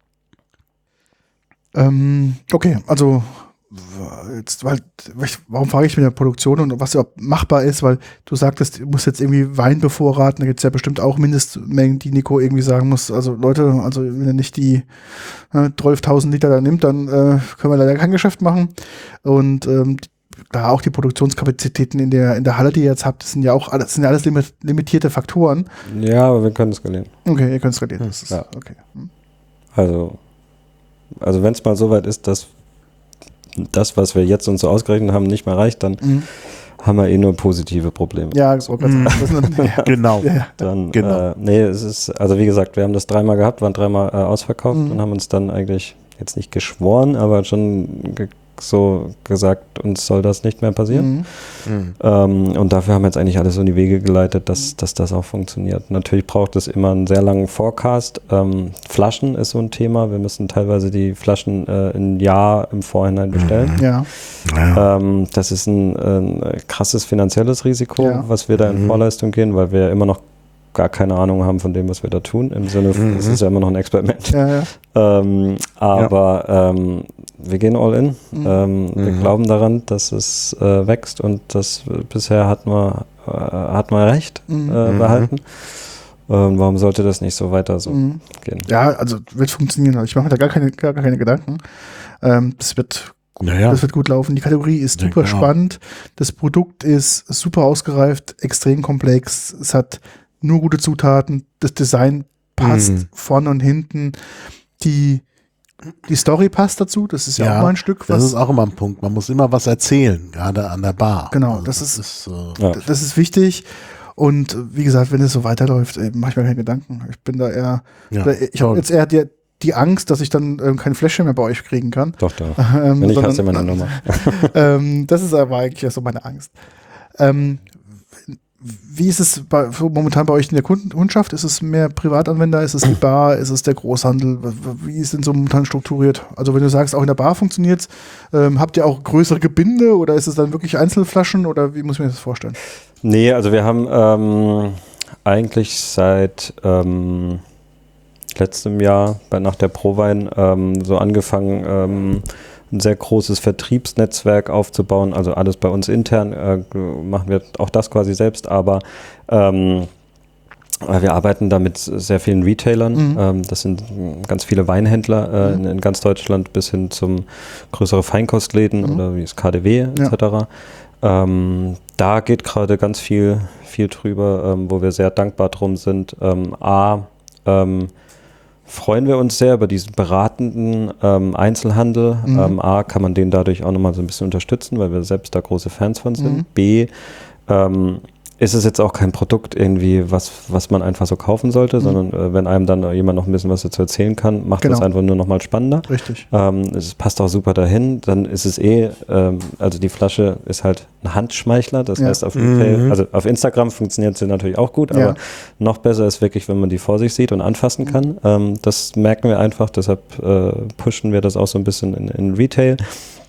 Ähm, okay, also jetzt, weil, warum frage ich mit der Produktion und was überhaupt machbar ist, weil du sagtest, du musst jetzt irgendwie Wein bevorraten, da gibt es ja bestimmt auch Mindestmengen, die Nico irgendwie sagen muss, also Leute, also wenn er nicht die äh, zwölftausend Liter da nimmt, dann äh, können wir leider kein Geschäft machen und ähm, da auch die Produktionskapazitäten in der in der Halle, die ihr jetzt habt, das sind ja auch alles, sind ja alles limitierte Faktoren. Ja, aber wir können es skalieren. Okay, ihr könnt es skalieren. Das ist, ja. okay. Hm. Also Also wenn es mal so weit ist, dass das, was wir jetzt uns so ausgerechnet haben, nicht mehr reicht, dann mhm. haben wir eh nur positive Probleme. Ja, so mhm. ja. genau. Dann, genau. Äh, nee, es ist, also wie gesagt, wir haben das dreimal gehabt, waren dreimal äh, ausverkauft mhm. und haben uns dann eigentlich jetzt nicht geschworen, aber schon ge so gesagt, uns soll das nicht mehr passieren. Mhm. Ähm, und dafür haben wir jetzt eigentlich alles so in die Wege geleitet, dass, dass das auch funktioniert. Natürlich braucht es immer einen sehr langen Forecast. Ähm, Flaschen ist so ein Thema. Wir müssen teilweise die Flaschen äh, ein Jahr im Vorhinein bestellen. Mhm. Ja. Ja. Ähm, das ist ein, ein krasses finanzielles Risiko, ja. was wir da in mhm. Vorleistung gehen, weil wir ja immer noch gar keine Ahnung haben von dem, was wir da tun. Im Sinne, mhm. es ist ja immer noch ein Experiment. Ja, ja. Ähm, aber ja. ähm, wir gehen all in. Mhm. Ähm, wir mhm. glauben daran, dass es äh, wächst und das äh, bisher hat man, äh, hat man recht mhm. äh, behalten. Ähm, warum sollte das nicht so weiter so mhm. gehen? Ja, also wird funktionieren. Ich mache mir da gar keine, gar, gar keine Gedanken. Ähm, das wird Naja. Das wird gut laufen. Die Kategorie ist super ja, spannend. Das Produkt ist super ausgereift, extrem komplex. Es hat nur gute Zutaten. Das Design passt mhm. vorne und hinten. Die, die Story passt dazu. Das ist ja, ja auch mal ein Stück. Was das ist auch immer ein Punkt. Man muss immer was erzählen, gerade an der Bar. Genau, also das, das, ist, ist äh, ja. das ist wichtig. Und wie gesagt, wenn es so weiterläuft, mache ich mir keine Gedanken. Ich bin da eher, ja, ich habe jetzt eher die, die Angst, dass ich dann ähm, kein Fläschchen mehr bei euch kriegen kann. Doch, doch. Ähm, wenn ich sondern, hast du meine Nummer. ähm, das ist aber eigentlich so meine Angst. Ähm, wie ist es bei, momentan bei euch in der Kundschaft? Ist es mehr Privatanwender? Ist es die Bar? Ist es der Großhandel? Wie ist denn so momentan strukturiert? Also wenn du sagst, auch in der Bar funktioniert es, ähm, habt ihr auch größere Gebinde oder ist es dann wirklich Einzelflaschen oder wie muss ich mir das vorstellen? Nee, also wir haben ähm, eigentlich seit ähm, letztem Jahr bei, nach der Prowein ähm, so angefangen, ähm, ein sehr großes Vertriebsnetzwerk aufzubauen, also alles bei uns intern, äh, machen wir auch das quasi selbst, aber ähm, wir arbeiten da mit sehr vielen Retailern, mhm. ähm, das sind ganz viele Weinhändler äh, mhm. in, in ganz Deutschland bis hin zum größere Feinkostläden mhm. oder wie das K D W et cetera. Ja. Ähm, da geht gerade ganz viel, viel drüber, ähm, wo wir sehr dankbar drum sind. Ähm, A, ähm, freuen wir uns sehr über diesen beratenden ähm, Einzelhandel. Mhm. Ähm, A, kann man den dadurch auch nochmal so ein bisschen unterstützen, weil wir selbst da große Fans von sind. Mhm. B, ähm, ist es jetzt auch kein Produkt irgendwie, was, was man einfach so kaufen sollte, mhm. sondern äh, wenn einem dann jemand noch ein bisschen was dazu erzählen kann, macht genau. das einfach nur nochmal spannender. Richtig. Ähm, es passt auch super dahin. Dann ist es eh, ähm, also die Flasche ist halt ein Handschmeichler, das ja. heißt auf Retail, mhm. also auf Instagram funktioniert sie natürlich auch gut, aber ja. noch besser ist wirklich, wenn man die vor sich sieht und anfassen kann. Mhm. Ähm, das merken wir einfach, deshalb äh, pushen wir das auch so ein bisschen in, in Retail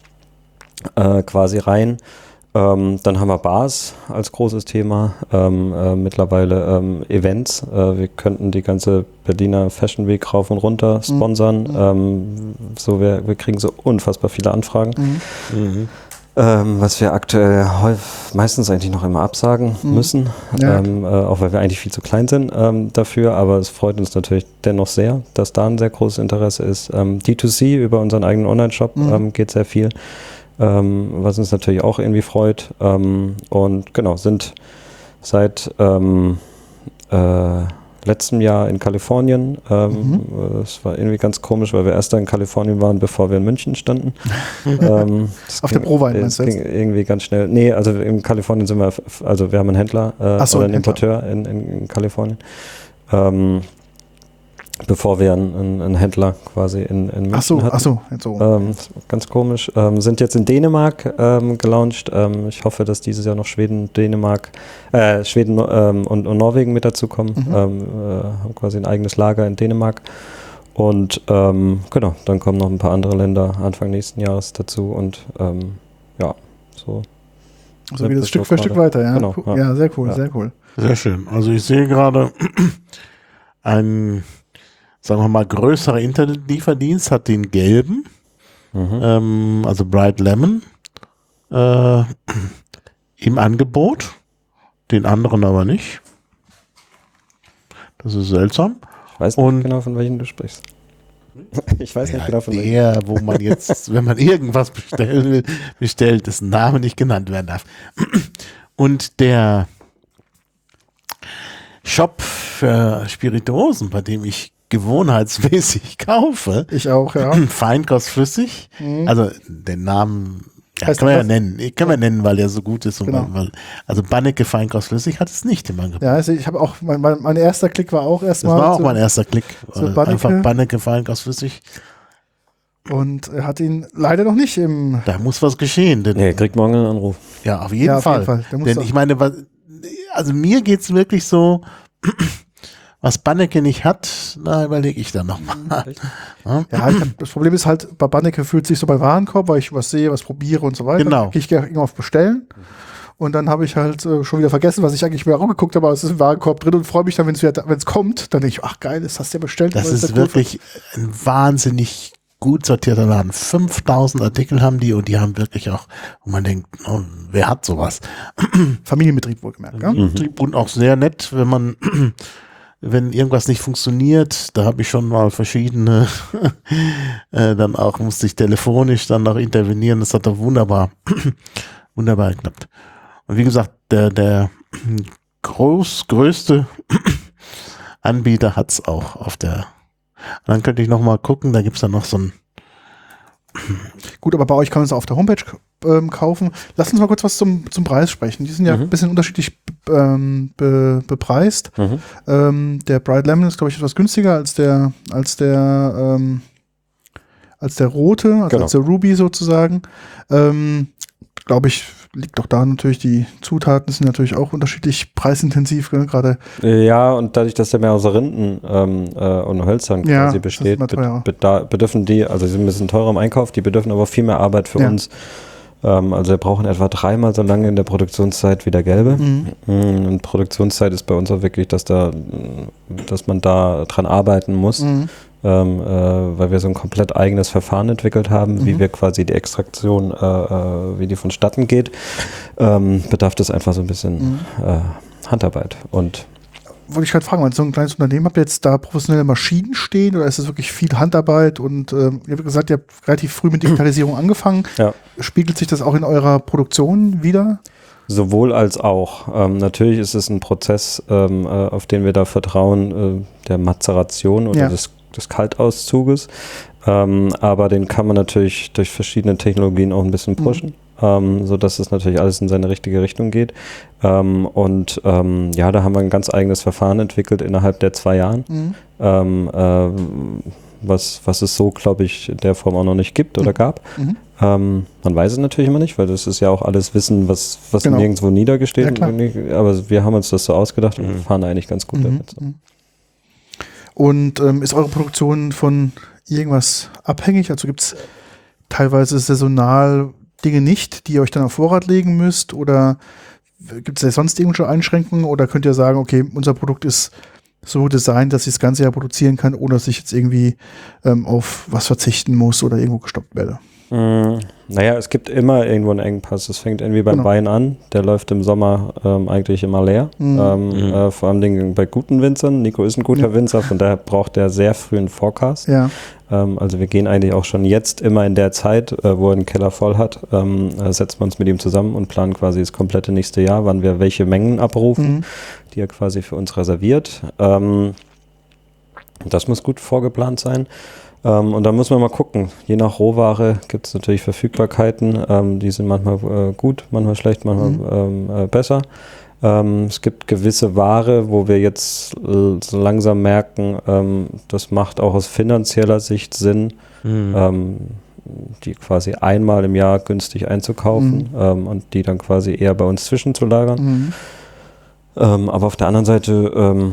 äh, quasi rein. Ähm, dann haben wir Bars als großes Thema, ähm, äh, mittlerweile ähm, Events. Äh, wir könnten die ganze Berliner Fashion Week rauf und runter sponsern. Mhm. Ähm, so wir, wir kriegen so unfassbar viele Anfragen. Mhm. Ähm, was wir aktuell häufig, meistens eigentlich noch immer absagen Mhm. müssen, Ja. ähm, äh, auch weil wir eigentlich viel zu klein sind ähm, dafür, aber es freut uns natürlich dennoch sehr, dass da ein sehr großes Interesse ist. Ähm, D zwei C über unseren eigenen Online-Shop Mhm. ähm, geht sehr viel, ähm, was uns natürlich auch irgendwie freut, ähm, und genau, sind seit ähm, äh, letztem Jahr in Kalifornien. Ähm, Es war irgendwie ganz komisch, weil wir erst in Kalifornien waren, bevor wir in München standen. ähm, das Auf der ging- Prowein, das meinst du ging irgendwie ganz schnell. Nee, also in Kalifornien sind wir, f- also wir haben einen Händler äh, Ach so, oder ein einen Importeur in, in, in Kalifornien. Ähm, bevor wir einen, einen, einen Händler quasi in, in München Ach so, hatten. ach so, jetzt so. Ähm, das war ganz komisch. Ähm, sind jetzt in Dänemark ähm, gelauncht. Ähm, ich hoffe, dass dieses Jahr noch Schweden, Dänemark, äh, Schweden ähm, und, und Norwegen mit dazukommen. Mhm. Ähm, äh, haben quasi ein eigenes Lager in Dänemark. Und ähm, genau, dann kommen noch ein paar andere Länder Anfang nächsten Jahres dazu. Und ähm, ja, so. So sind geht wir es Stück so für Stück gerade. weiter, ja. Genau, Cool. ja. Ja, sehr cool, Ja. sehr cool. Sehr schön. Also ich sehe gerade ein, sagen wir mal, größerer Internetlieferdienst hat den gelben, Mhm. ähm, also Bright Lemon, äh, im Angebot, den anderen aber nicht. Das ist seltsam. Ich weiß nicht Und- genau, von welchen du sprichst. Ich weiß nicht Ja, genau, von welchen. der, wo man jetzt, wenn man irgendwas bestellen will, bestellt, dessen Name nicht genannt werden darf. Und der Shop für Spirituosen, bei dem ich gewohnheitsmäßig kaufe, Ich auch, ja. Feinkost flüssig, Mhm. also den Namen ja, Heißt kann man ja das- nennen, kann man nennen, weil der so gut ist. Und Genau. weil, weil, also Banneke Feinkost flüssig hat es nicht im Angebot. Ja, also ich habe auch, mein, mein, mein erster Klick war auch Das erstmal. war auch so, mein erster Klick. so Äh, Banneke. Einfach Banneke Feinkost flüssig. Und er hat ihn leider noch nicht im. Da muss was geschehen. Denn, Nee, kriegt morgen einen Anruf. Ja, auf jeden Ja, auf Fall. jeden Fall. Der muss Denn doch- ich meine, was, also mir geht's wirklich so, was Banneke nicht hat, da überlege ich dann nochmal. Ja? Ja, ich hab, das Problem ist halt, bei Banneke fühlt sich so bei Warenkorb, weil ich was sehe, was probiere und so weiter. Genau. Dann gehe ich irgendwann auf Bestellen. Und dann habe ich halt äh, schon wieder vergessen, was ich eigentlich mir auch geguckt habe, aber es ist im Warenkorb drin und freue mich dann, wenn es kommt. Dann denke ich, ach geil, das hast du ja bestellt. Das Was ist der cool wirklich ein wahnsinnig gut sortierter Laden. fünftausend Artikel haben die und die haben wirklich auch, wo man denkt, oh, wer hat sowas? für- Familienbetrieb wohlgemerkt. Ja? Betrieb und auch sehr nett, wenn man, wenn irgendwas nicht funktioniert, da habe ich schon mal verschiedene, äh, dann auch musste ich telefonisch dann noch intervenieren. Das hat doch wunderbar, wunderbar geklappt. Und wie gesagt, der, der groß, größte Anbieter hat es auch auf der. Und dann könnte ich noch mal gucken, da gibt es dann noch so ein. Gut, aber bei euch kann man es auf der Homepage ähm, kaufen. Lass uns mal kurz was zum, zum Preis sprechen. Die sind ja Mhm. ein bisschen unterschiedlich ähm, be, bepreist. Mhm. Ähm, der Bright Lemon ist, glaube ich, etwas günstiger als der, als der, ähm, als der rote, also Genau. als der Ruby sozusagen. Ähm, glaube ich, liegt auch da natürlich, die Zutaten sind natürlich auch unterschiedlich preisintensiv, gell? Gerade. Ja, und dadurch, dass der mehr aus Rinden ähm, äh, und Hölzern Ja, quasi das besteht, ist mal teurer. be beda- bedürfen die, also sie sind ein bisschen teurer im Einkauf, die bedürfen aber viel mehr Arbeit für Ja. uns. Ähm, also wir brauchen etwa dreimal so lange in der Produktionszeit wie der gelbe. Mhm. Mm, Und Produktionszeit ist bei uns auch wirklich, dass da, dass man da dran arbeiten muss, Mhm. ähm, äh, weil wir so ein komplett eigenes Verfahren entwickelt haben, wie Mhm. wir quasi die Extraktion, äh, äh, wie die vonstatten geht, ähm, bedarf das einfach so ein bisschen Mhm. äh, Handarbeit. Und Wollte ich gerade fragen, weil so ein kleines Unternehmen, habt ihr jetzt da professionelle Maschinen stehen oder ist es wirklich viel Handarbeit? Und ähm, ihr habt gesagt, ihr habt relativ früh mit Digitalisierung angefangen. ja. Spiegelt sich das auch in eurer Produktion wieder? Sowohl als auch. Ähm, natürlich ist es ein Prozess, ähm, äh, auf den wir da vertrauen, äh, der Mazeration oder Ja. des, des Kaltauszuges. Ähm, aber den kann man natürlich durch verschiedene Technologien auch ein bisschen pushen, ähm, sodass es natürlich alles in seine richtige Richtung geht. Ähm, und ähm, ja, da haben wir ein ganz eigenes Verfahren entwickelt innerhalb der zwei Jahren, Mhm. ähm, äh, was, was es so, glaube ich, in der Form auch noch nicht gibt oder Mhm. gab. Mhm. Ähm, man weiß es natürlich immer nicht, weil das ist ja auch alles Wissen, was, was Genau. nirgendwo niedergesteht. Ja, klar. Aber wir haben uns das so ausgedacht und Mhm. fahren eigentlich ganz gut Mhm. damit. So. Mhm. Und ähm, ist eure Produktion von irgendwas abhängig? Also gibt es teilweise saisonal Dinge nicht, die ihr euch dann auf Vorrat legen müsst? Oder gibt es da sonst irgendwelche Einschränkungen? Oder könnt ihr sagen, okay, unser Produkt ist so designt, dass ich das ganze Jahr produzieren kann, ohne dass ich jetzt irgendwie ähm, auf was verzichten muss oder irgendwo gestoppt werde? Mm, naja, es gibt immer irgendwo einen Engpass. Es fängt irgendwie beim Genau. Wein an. Der läuft im Sommer ähm, eigentlich immer leer. Mhm. Ähm, Mhm. äh, vor allem bei guten Winzern. Nico ist ein guter Ja. Winzer, von daher braucht der sehr früh einen Forecast. Ja. Ähm, also wir gehen eigentlich auch schon jetzt immer in der Zeit, äh, wo er den Keller voll hat, ähm, äh, setzen wir uns mit ihm zusammen und planen quasi das komplette nächste Jahr, wann wir welche Mengen abrufen, Mhm. die er quasi für uns reserviert. Ähm, das muss gut vorgeplant sein. Ähm, und da muss man mal gucken. Je nach Rohware gibt es natürlich Verfügbarkeiten. Ähm, die sind manchmal äh, gut, manchmal schlecht, manchmal Mhm. ähm, äh, besser. Ähm, es gibt gewisse Ware, wo wir jetzt äh, so langsam merken, ähm, das macht auch aus finanzieller Sicht Sinn, Mhm. ähm, die quasi einmal im Jahr günstig einzukaufen Mhm. ähm, und die dann quasi eher bei uns zwischenzulagern. Mhm. Ähm, aber auf der anderen Seite ähm,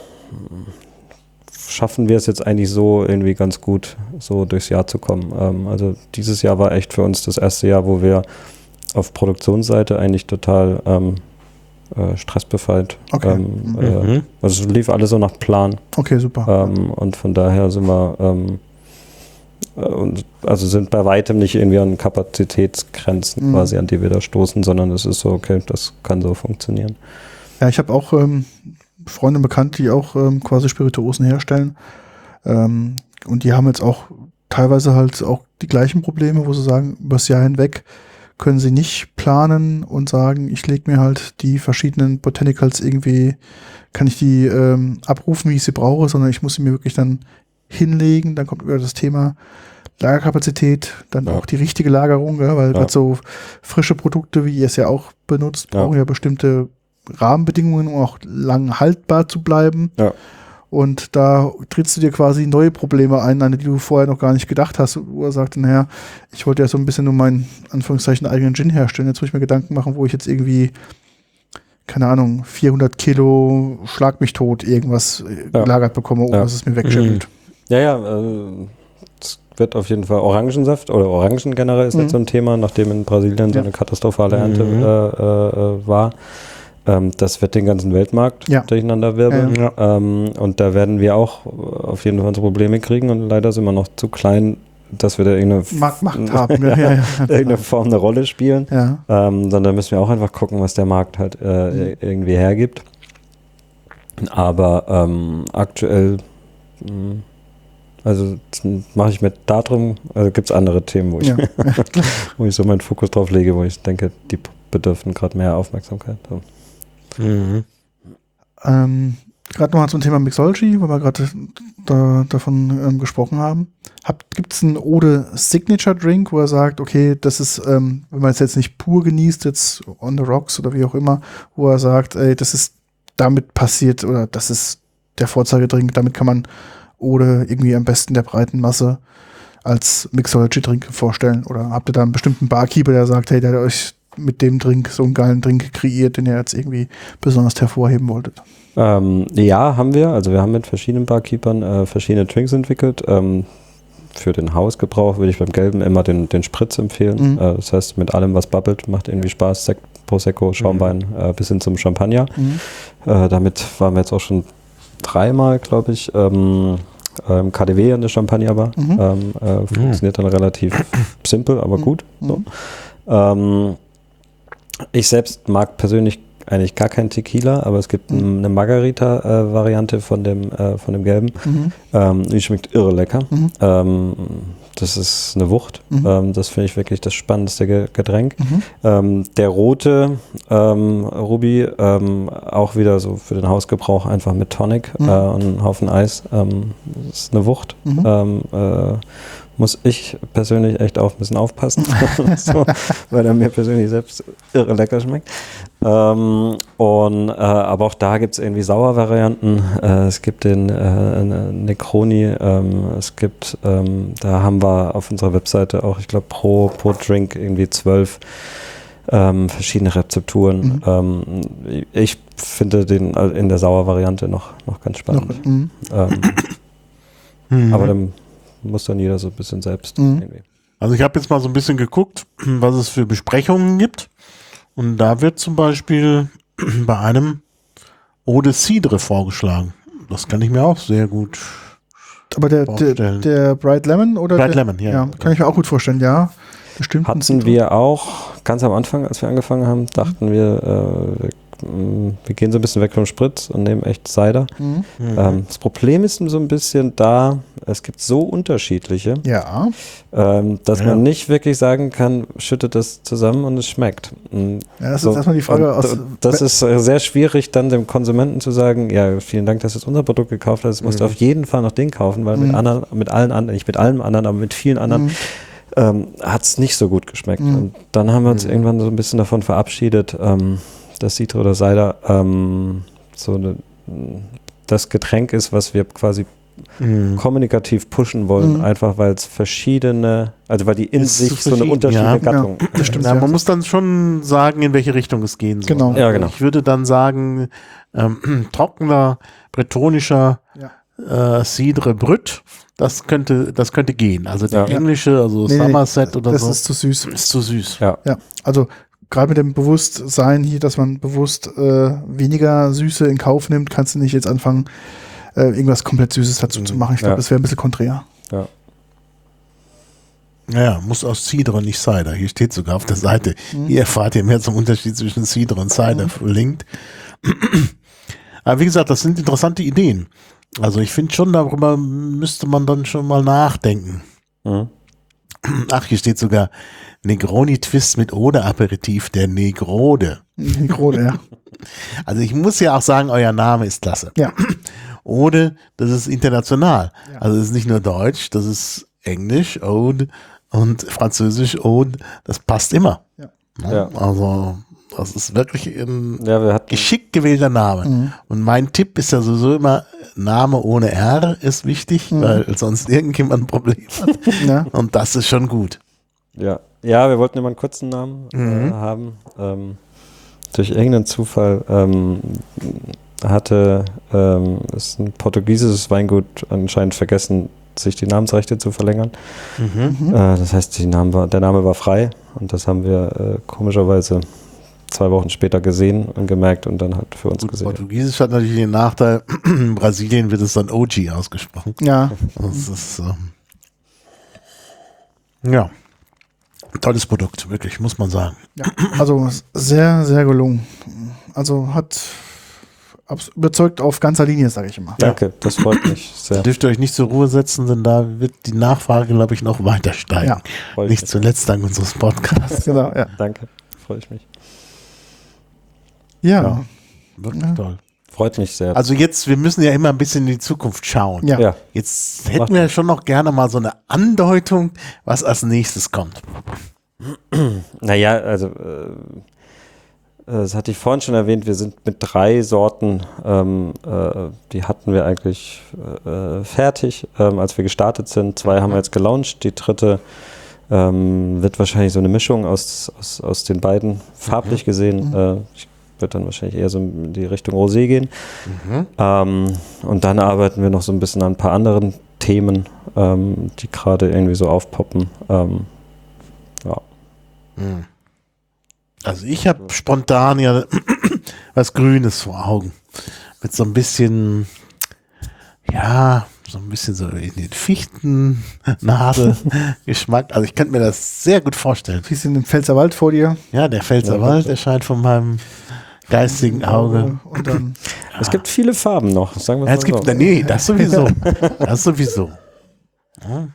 schaffen wir es jetzt eigentlich so irgendwie ganz gut, so durchs Jahr zu kommen. Ähm, also dieses Jahr war echt für uns das erste Jahr, wo wir auf Produktionsseite eigentlich total ähm, äh, stressbefreit. Okay. Ähm, Mhm. äh, Mhm. also es lief alles so nach Plan. Okay, super. Ähm, und von daher sind wir ähm, äh, und also sind bei weitem nicht irgendwie an Kapazitätsgrenzen Mhm. quasi, an die wir da stoßen, sondern es ist so, okay, das kann so funktionieren. Ja, ich habe auch ähm, Freunde bekannt, die auch ähm, quasi Spirituosen herstellen. Ähm, und die haben jetzt auch teilweise halt auch die gleichen Probleme, wo sie sagen, übers Jahr hinweg können sie nicht planen und sagen, ich lege mir halt die verschiedenen Botanicals irgendwie, kann ich die ähm, abrufen, wie ich sie brauche, sondern ich muss sie mir wirklich dann hinlegen. Dann kommt wieder das Thema Lagerkapazität, dann Ja. auch die richtige Lagerung, ja, weil Ja. gerade so frische Produkte, wie ihr es ja auch benutzt, Ja. brauchen ja bestimmte Rahmenbedingungen, um auch lang haltbar zu bleiben. Ja. Und da trittst du dir quasi neue Probleme ein, an die du vorher noch gar nicht gedacht hast, wo er sagt, naja, ich wollte ja so ein bisschen nur meinen, Anführungszeichen, eigenen Gin herstellen. Jetzt muss ich mir Gedanken machen, wo ich jetzt irgendwie, keine Ahnung, vierhundert Kilo Schlag mich tot irgendwas äh, Ja. gelagert bekomme, ohne Ja. dass es mir wegschimmelt. Ja, ja, äh, es wird auf jeden Fall Orangensaft oder Orangen generell ist Mhm. jetzt so ein Thema, nachdem in Brasilien so Ja. eine katastrophale Ernte Mhm. äh, äh, war. Ähm, das wird den ganzen Weltmarkt Ja. durcheinander wirbeln. Ja, Ähm, und da werden wir auch auf jeden Fall unsere Probleme kriegen und leider sind wir noch zu klein, dass wir da irgendeine, Mag Macht haben. Ja, ja, ja. irgendeine Form eine Rolle spielen. Ja. Ähm, sondern müssen wir auch einfach gucken, was der Markt halt äh, Mhm. irgendwie hergibt. Aber ähm, aktuell, mh, also mache ich mir darum, also gibt es andere Themen, wo ich, Ja. wo ich so meinen Fokus drauf lege, wo ich denke, die bedürfen gerade mehr Aufmerksamkeit. So. Mhm. Ähm, gerade nochmal zum Thema Mixology, weil wir gerade da, davon ähm, gesprochen haben. Gibt es einen Ode Signature Drink, wo er sagt, okay, das ist, ähm, wenn man es jetzt nicht pur genießt, jetzt on the rocks oder wie auch immer, wo er sagt, ey, das ist damit passiert oder das ist der Vorzeigedrink, damit kann man Ode irgendwie am besten der breiten Masse als Mixology-Drink vorstellen? Oder habt ihr da einen bestimmten Barkeeper, der sagt, hey, der hat euch mit dem Drink so einen geilen Drink kreiert, den ihr jetzt irgendwie besonders hervorheben wolltet? Ähm, ja, haben wir. Also wir haben mit verschiedenen Barkeepern äh, verschiedene Drinks entwickelt. Ähm, für den Hausgebrauch würde ich beim Gelben immer den, den Spritz empfehlen. Mhm. Äh, das heißt, mit allem, was bubbelt, macht irgendwie Spaß. Sekt, Prosecco, Schaumwein, äh, bis hin zum Champagner. Mhm. Äh, damit waren wir jetzt auch schon dreimal, glaube ich, ähm, ähm, K D W an der Champagner-Bar. Mhm. Ähm, äh, funktioniert dann relativ simpel, aber Mhm. gut. So. Mhm. Ähm, ich selbst mag persönlich eigentlich gar keinen Tequila, aber es gibt Mhm. eine Margarita-Variante von dem äh, von dem Gelben. Mhm. Ähm, die schmeckt irre lecker. Mhm. Ähm, das ist eine Wucht. Mhm. Ähm, das finde ich wirklich das spannendste Ge Getränk. Mhm. Ähm, der rote ähm, Ruby, ähm, auch wieder so für den Hausgebrauch einfach mit Tonic Mhm. äh, und einen Haufen Eis. Ähm, das ist eine Wucht. Mhm. Ähm, äh, muss ich persönlich echt auch ein bisschen aufpassen, so, weil er mir persönlich selbst irre lecker schmeckt. Ähm, und, äh, aber auch da gibt es irgendwie Sauervarianten. Äh, es gibt den äh, Necroni, ähm, es gibt, ähm, da haben wir auf unserer Webseite auch, ich glaube, pro, pro Drink irgendwie zwölf ähm, verschiedene Rezepturen. Mhm. Ähm, ich finde den in der Sauervariante noch, noch ganz spannend. Noch, mhm. Ähm, Mhm. aber dann muss dann jeder so ein bisschen selbst Mhm. irgendwie. Also ich habe jetzt mal so ein bisschen geguckt, was es für Besprechungen gibt. Und da wird zum Beispiel bei einem Eau de Cidre vorgeschlagen. Das kann ich mir auch sehr gut Aber der, der, vorstellen. der Bright Lemon oder Bright der, Lemon, ja. ja, kann ich mir auch gut vorstellen, ja. Bestimmten hatten Zitron? wir auch ganz am Anfang, als wir angefangen haben, dachten wir, äh, wir, wir gehen so ein bisschen weg vom Sprit und nehmen echt Cider. Mhm. Mhm. Ähm, das Problem ist so ein bisschen da, es gibt so unterschiedliche, Ja. ähm, dass Ja. man nicht wirklich sagen kann, schüttet das zusammen und es schmeckt. Mm, Ja, das so, ist erstmal die Frage und aus. d- Das ist äh, sehr schwierig, dann dem Konsumenten zu sagen, ja, vielen Dank, dass du jetzt unser Produkt gekauft hast, musst du Mhm. auf jeden Fall noch den kaufen, weil mit Mhm. anderen, mit allen anderen, nicht mit allen anderen, aber mit vielen anderen Mhm. ähm, hat es nicht so gut geschmeckt. Mhm. Und dann haben wir uns Mhm. irgendwann so ein bisschen davon verabschiedet, ähm, dass Citra oder Cider ähm, so eine, das Getränk ist, was wir quasi Mhm. kommunikativ pushen wollen, Mhm. einfach weil es verschiedene, also weil die in Es sich ist so eine verschieden, unterschiedliche ja. Gattung. Ja, das stimmt. Ja, ja. man muss dann schon sagen, in welche Richtung es gehen soll. Genau. Ja, genau. Ich würde dann sagen, ähm, trockener, bretonischer Ja. äh, Cidre Brut, das könnte, das könnte gehen. Also der Ja. englische, also Nee, nee, Somerset oder das so, ist zu süß. ist zu süß. Ja. Ja, also gerade mit dem Bewusstsein hier, dass man bewusst äh, weniger Süße in Kauf nimmt, kannst du nicht jetzt anfangen, äh, irgendwas komplett Süßes dazu Mhm. zu machen. Ich glaube, Ja. das wäre ein bisschen konträr. Ja. Ja, muss aus Cidre, nicht Cider. Hier steht sogar auf der Seite. Mhm. Hier erfahrt ihr mehr zum Unterschied zwischen Cidre und Cider Mhm. verlinkt. Aber wie gesagt, das sind interessante Ideen. Also ich finde schon, darüber müsste man dann schon mal nachdenken. Mhm. Ach, hier steht sogar Negroni Twist mit Ode-Aperitif, der Negrode. Negrode, ja. Also ich muss ja auch sagen, euer Name ist klasse. Ja. Ode, das ist international. Ja. Also es ist nicht nur Deutsch, das ist Englisch, Ode, und Französisch, Ode, das passt immer. Ja. Ja. Also das ist wirklich ein Ja, wir hatten, geschickt gewählter Name. Mhm. Und mein Tipp ist ja sowieso immer, Name ohne R ist wichtig, Mhm. weil sonst irgendjemand ein Problem hat. Ja. Und das ist schon gut. ja. ja, wir wollten immer einen kurzen Namen Mhm. äh, haben. Ähm, durch irgendeinen Zufall ähm, hatte ähm, ist ein portugiesisches Weingut anscheinend vergessen, sich die Namensrechte zu verlängern. Mhm. Mhm. Äh, das heißt, die Name war, der Name war frei und das haben wir äh, komischerweise zwei Wochen später gesehen und gemerkt und dann halt für uns Gut, gesehen. Portugiesisch hat natürlich den Nachteil, in Brasilien wird es dann O G ausgesprochen. Ja. Das ist, ähm, ja, tolles Produkt, wirklich, muss man sagen. Ja. Also sehr, sehr gelungen. Also hat abs- überzeugt auf ganzer Linie, sage ich immer. Danke, das freut mich Da sehr. dürft ihr euch nicht zur Ruhe setzen, denn da wird die Nachfrage, glaube ich, noch weiter steigen. Ja. Freut Nicht mich. zuletzt dank unseres Podcasts. Genau, ja. Danke, freue ich mich. Ja. Ja. Wirklich Ja. toll. Freut mich sehr. Also jetzt, wir müssen ja immer ein bisschen in die Zukunft schauen. Ja. ja. Jetzt hätten wir schon noch gerne mal so eine Andeutung, was als nächstes kommt. Naja, also äh, das hatte ich vorhin schon erwähnt, wir sind mit drei Sorten, ähm, äh, die hatten wir eigentlich äh, fertig, ähm, als wir gestartet sind. Zwei haben wir jetzt gelauncht, die dritte ähm, wird wahrscheinlich so eine Mischung aus, aus, aus den beiden, farblich gesehen. Mhm. Äh, ich wird dann wahrscheinlich eher so in die Richtung Rosé gehen. Mhm. Ähm, und dann arbeiten wir noch so ein bisschen an ein paar anderen Themen, ähm, die gerade irgendwie so aufpoppen. Ähm, ja. Hm. Also ich habe spontan ja was Grünes vor Augen. Mit so ein bisschen, ja, so ein bisschen so in den Fichten-Nadel-Geschmack. Also ich könnte mir das sehr gut vorstellen. Siehst du den Pfälzerwald vor dir? Ja, der Pfälzerwald erscheint von meinem geistigen Auge. Und dann, Es gibt viele Farben noch, sagen wir Ja, mal es gibt, so. nee, das sowieso. Das sowieso. Ja.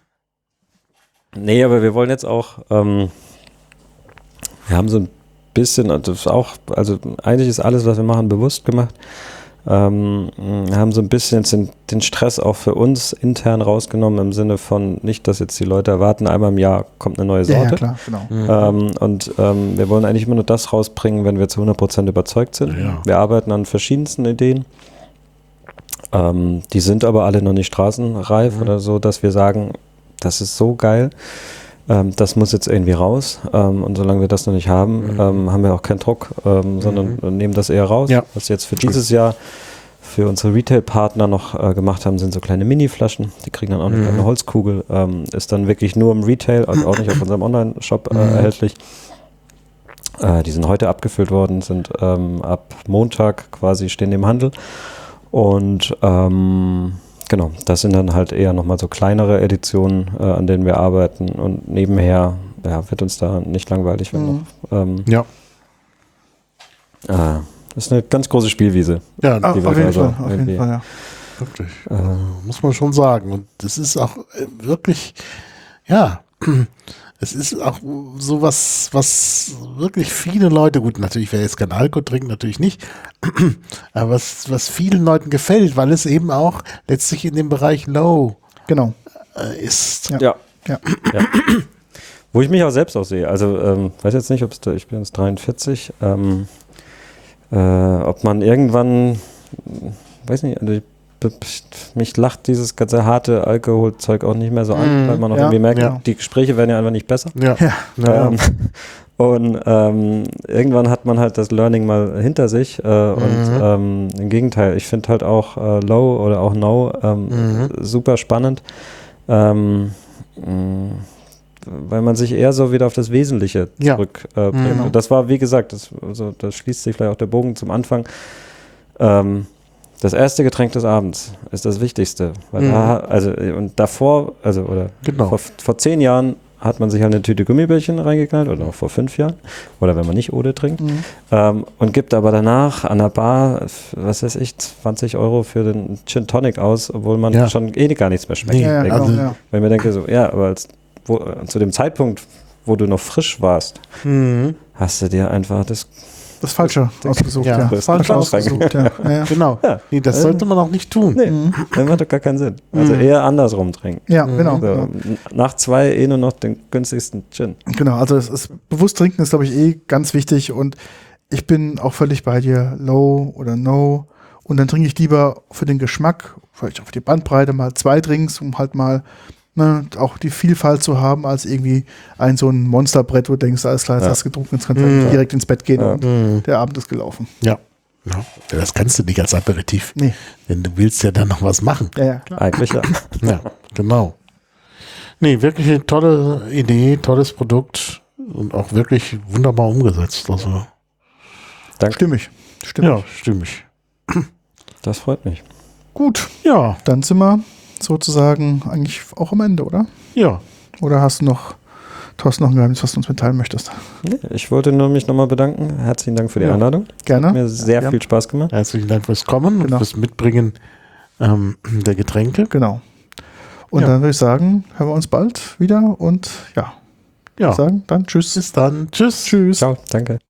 Nee, aber wir wollen jetzt auch, ähm, wir haben so ein bisschen, das ist auch, also eigentlich ist alles, was wir machen, bewusst gemacht. Ähm, wir haben so ein bisschen jetzt den, den Stress auch für uns intern rausgenommen, im Sinne von nicht, dass jetzt die Leute erwarten, einmal im Jahr kommt eine neue ja, Sorte. ja, klar, genau. Ähm, und ähm, wir wollen eigentlich immer nur das rausbringen, wenn wir zu hundert Prozent überzeugt sind. Ja. Wir arbeiten an verschiedensten Ideen. Ähm, die sind aber alle noch nicht straßenreif Mhm. oder so, dass wir sagen, das ist so geil, ähm, das muss jetzt irgendwie raus. Ähm, und solange wir das noch nicht haben, Mhm. ähm, haben wir auch keinen Druck, ähm, sondern nehmen das eher raus. Ja. Was wir jetzt für dieses Jahr für unsere Retail-Partner noch äh, gemacht haben, sind so kleine Mini-Flaschen. Die kriegen dann auch eine Mhm. kleine Holzkugel. Ähm, ist dann wirklich nur im Retail, also auch nicht auf unserem Online-Shop äh, Mhm. erhältlich. Äh, die sind heute abgefüllt worden, sind ähm, ab Montag quasi stehen die im Handel. Und ähm, genau, das sind dann halt eher nochmal so kleinere Editionen, äh, an denen wir arbeiten. Und nebenher ja, wird uns da nicht langweilig. Wenn Mhm. noch, ähm, Ja. ah, das ist eine ganz große Spielwiese. Ja, Ah, Die auf wird jeden also Fall, auf jeden irgendwie- Fall, ja. wirklich. Äh, Äh, muss man schon sagen. Und das ist auch äh, wirklich, ja, es ist auch sowas, was wirklich viele Leute, gut, natürlich, wer jetzt kein Alkohol trinkt, natürlich nicht, aber was, was vielen Leuten gefällt, weil es eben auch letztlich in dem Bereich Low Genau. äh, ist. Ja. ja. Ja. Ja. Wo ich mich auch selbst auch sehe. Also, ähm, weiß jetzt nicht, ob es da, ich bin jetzt dreiundvierzig, ähm, äh, ob man irgendwann, weiß nicht, also ich, mich lacht dieses ganze harte Alkoholzeug auch nicht mehr so an, Mhm, weil man auch ja, irgendwie merkt, ja. die Gespräche werden ja einfach nicht besser. Ja, Ja. ja. Ähm, und ähm, irgendwann hat man halt das Learning mal hinter sich äh, Mhm. und ähm, im Gegenteil, ich finde halt auch äh, Low oder auch No ähm, Mhm. super spannend, ähm, mh, weil man sich eher so wieder auf das Wesentliche Ja. zurück äh, bringt. Genau. Und das war, wie gesagt, das, also, das schließt sich vielleicht auch der Bogen zum Anfang. Ähm, das erste Getränk des Abends ist das Wichtigste. Weil Mhm. da, also, und davor, also, oder Genau. vor, vor zehn Jahren hat man sich halt eine Tüte Gummibärchen reingeknallt oder auch vor fünf Jahren oder wenn man nicht Ode trinkt Mhm. ähm, und gibt aber danach an der Bar, was weiß ich, zwanzig Euro für den Gin Tonic aus, obwohl man Ja. schon eh gar nichts mehr schmeckt. Nee, Ja, ja, Denkt genau, also- ja. weil ich mir denke so, ja, aber als, wo, äh, zu dem Zeitpunkt, wo du noch frisch warst, Mhm. hast du dir einfach das, Das Falsche ausgesucht, Ja, ja. das Falsch Falsche ausgesucht, ja. ja, ja. Genau. Ja. Nee, das sollte man auch nicht tun. nee, Mhm. das macht doch gar keinen Sinn. Also Mhm. eher andersrum trinken. Ja, Mhm. genau. So, Ja. n- Nach zwei eh nur noch den günstigsten Gin. Genau, also es ist, bewusst trinken ist, glaube ich, eh ganz wichtig und ich bin auch völlig bei dir, Low oder No und dann trinke ich lieber für den Geschmack, vielleicht auch für die Bandbreite mal zwei Drinks, um halt mal ne, auch die Vielfalt zu haben, als irgendwie ein so ein Monsterbrett, wo du denkst, alles klar, jetzt Ja. hast du getrunken, jetzt kannst du Mhm. direkt ins Bett gehen Ja. und Mhm. der Abend ist gelaufen. Ja. Ja. Das kannst du nicht als Aperitif. Nee, Denn du willst ja dann noch was machen. ja, ja, klar. Eigentlich ja. Ja, genau. Nee, wirklich eine tolle Idee, tolles Produkt und auch wirklich wunderbar umgesetzt. Also, Danke. Stimmig. Stimmig. ja, stimmig. Das freut mich. Gut, Ja, dann sind wir sozusagen eigentlich auch am Ende, oder? ja. Oder hast du noch, Thorsten, noch ein Geheimnis, was du uns mitteilen möchtest? Nee, ich wollte nur mich nochmal bedanken. Herzlichen Dank für die Ja. Einladung. Gerne. Hat mir sehr Ja. viel Spaß gemacht. Herzlichen Dank fürs Kommen Genau. und fürs Mitbringen ähm, der Getränke. Genau. Und Ja. dann würde ich sagen, hören wir uns bald wieder und ja, Ja, sagen dann tschüss. bis dann. Tschüss. Tschüss. Ciao, danke.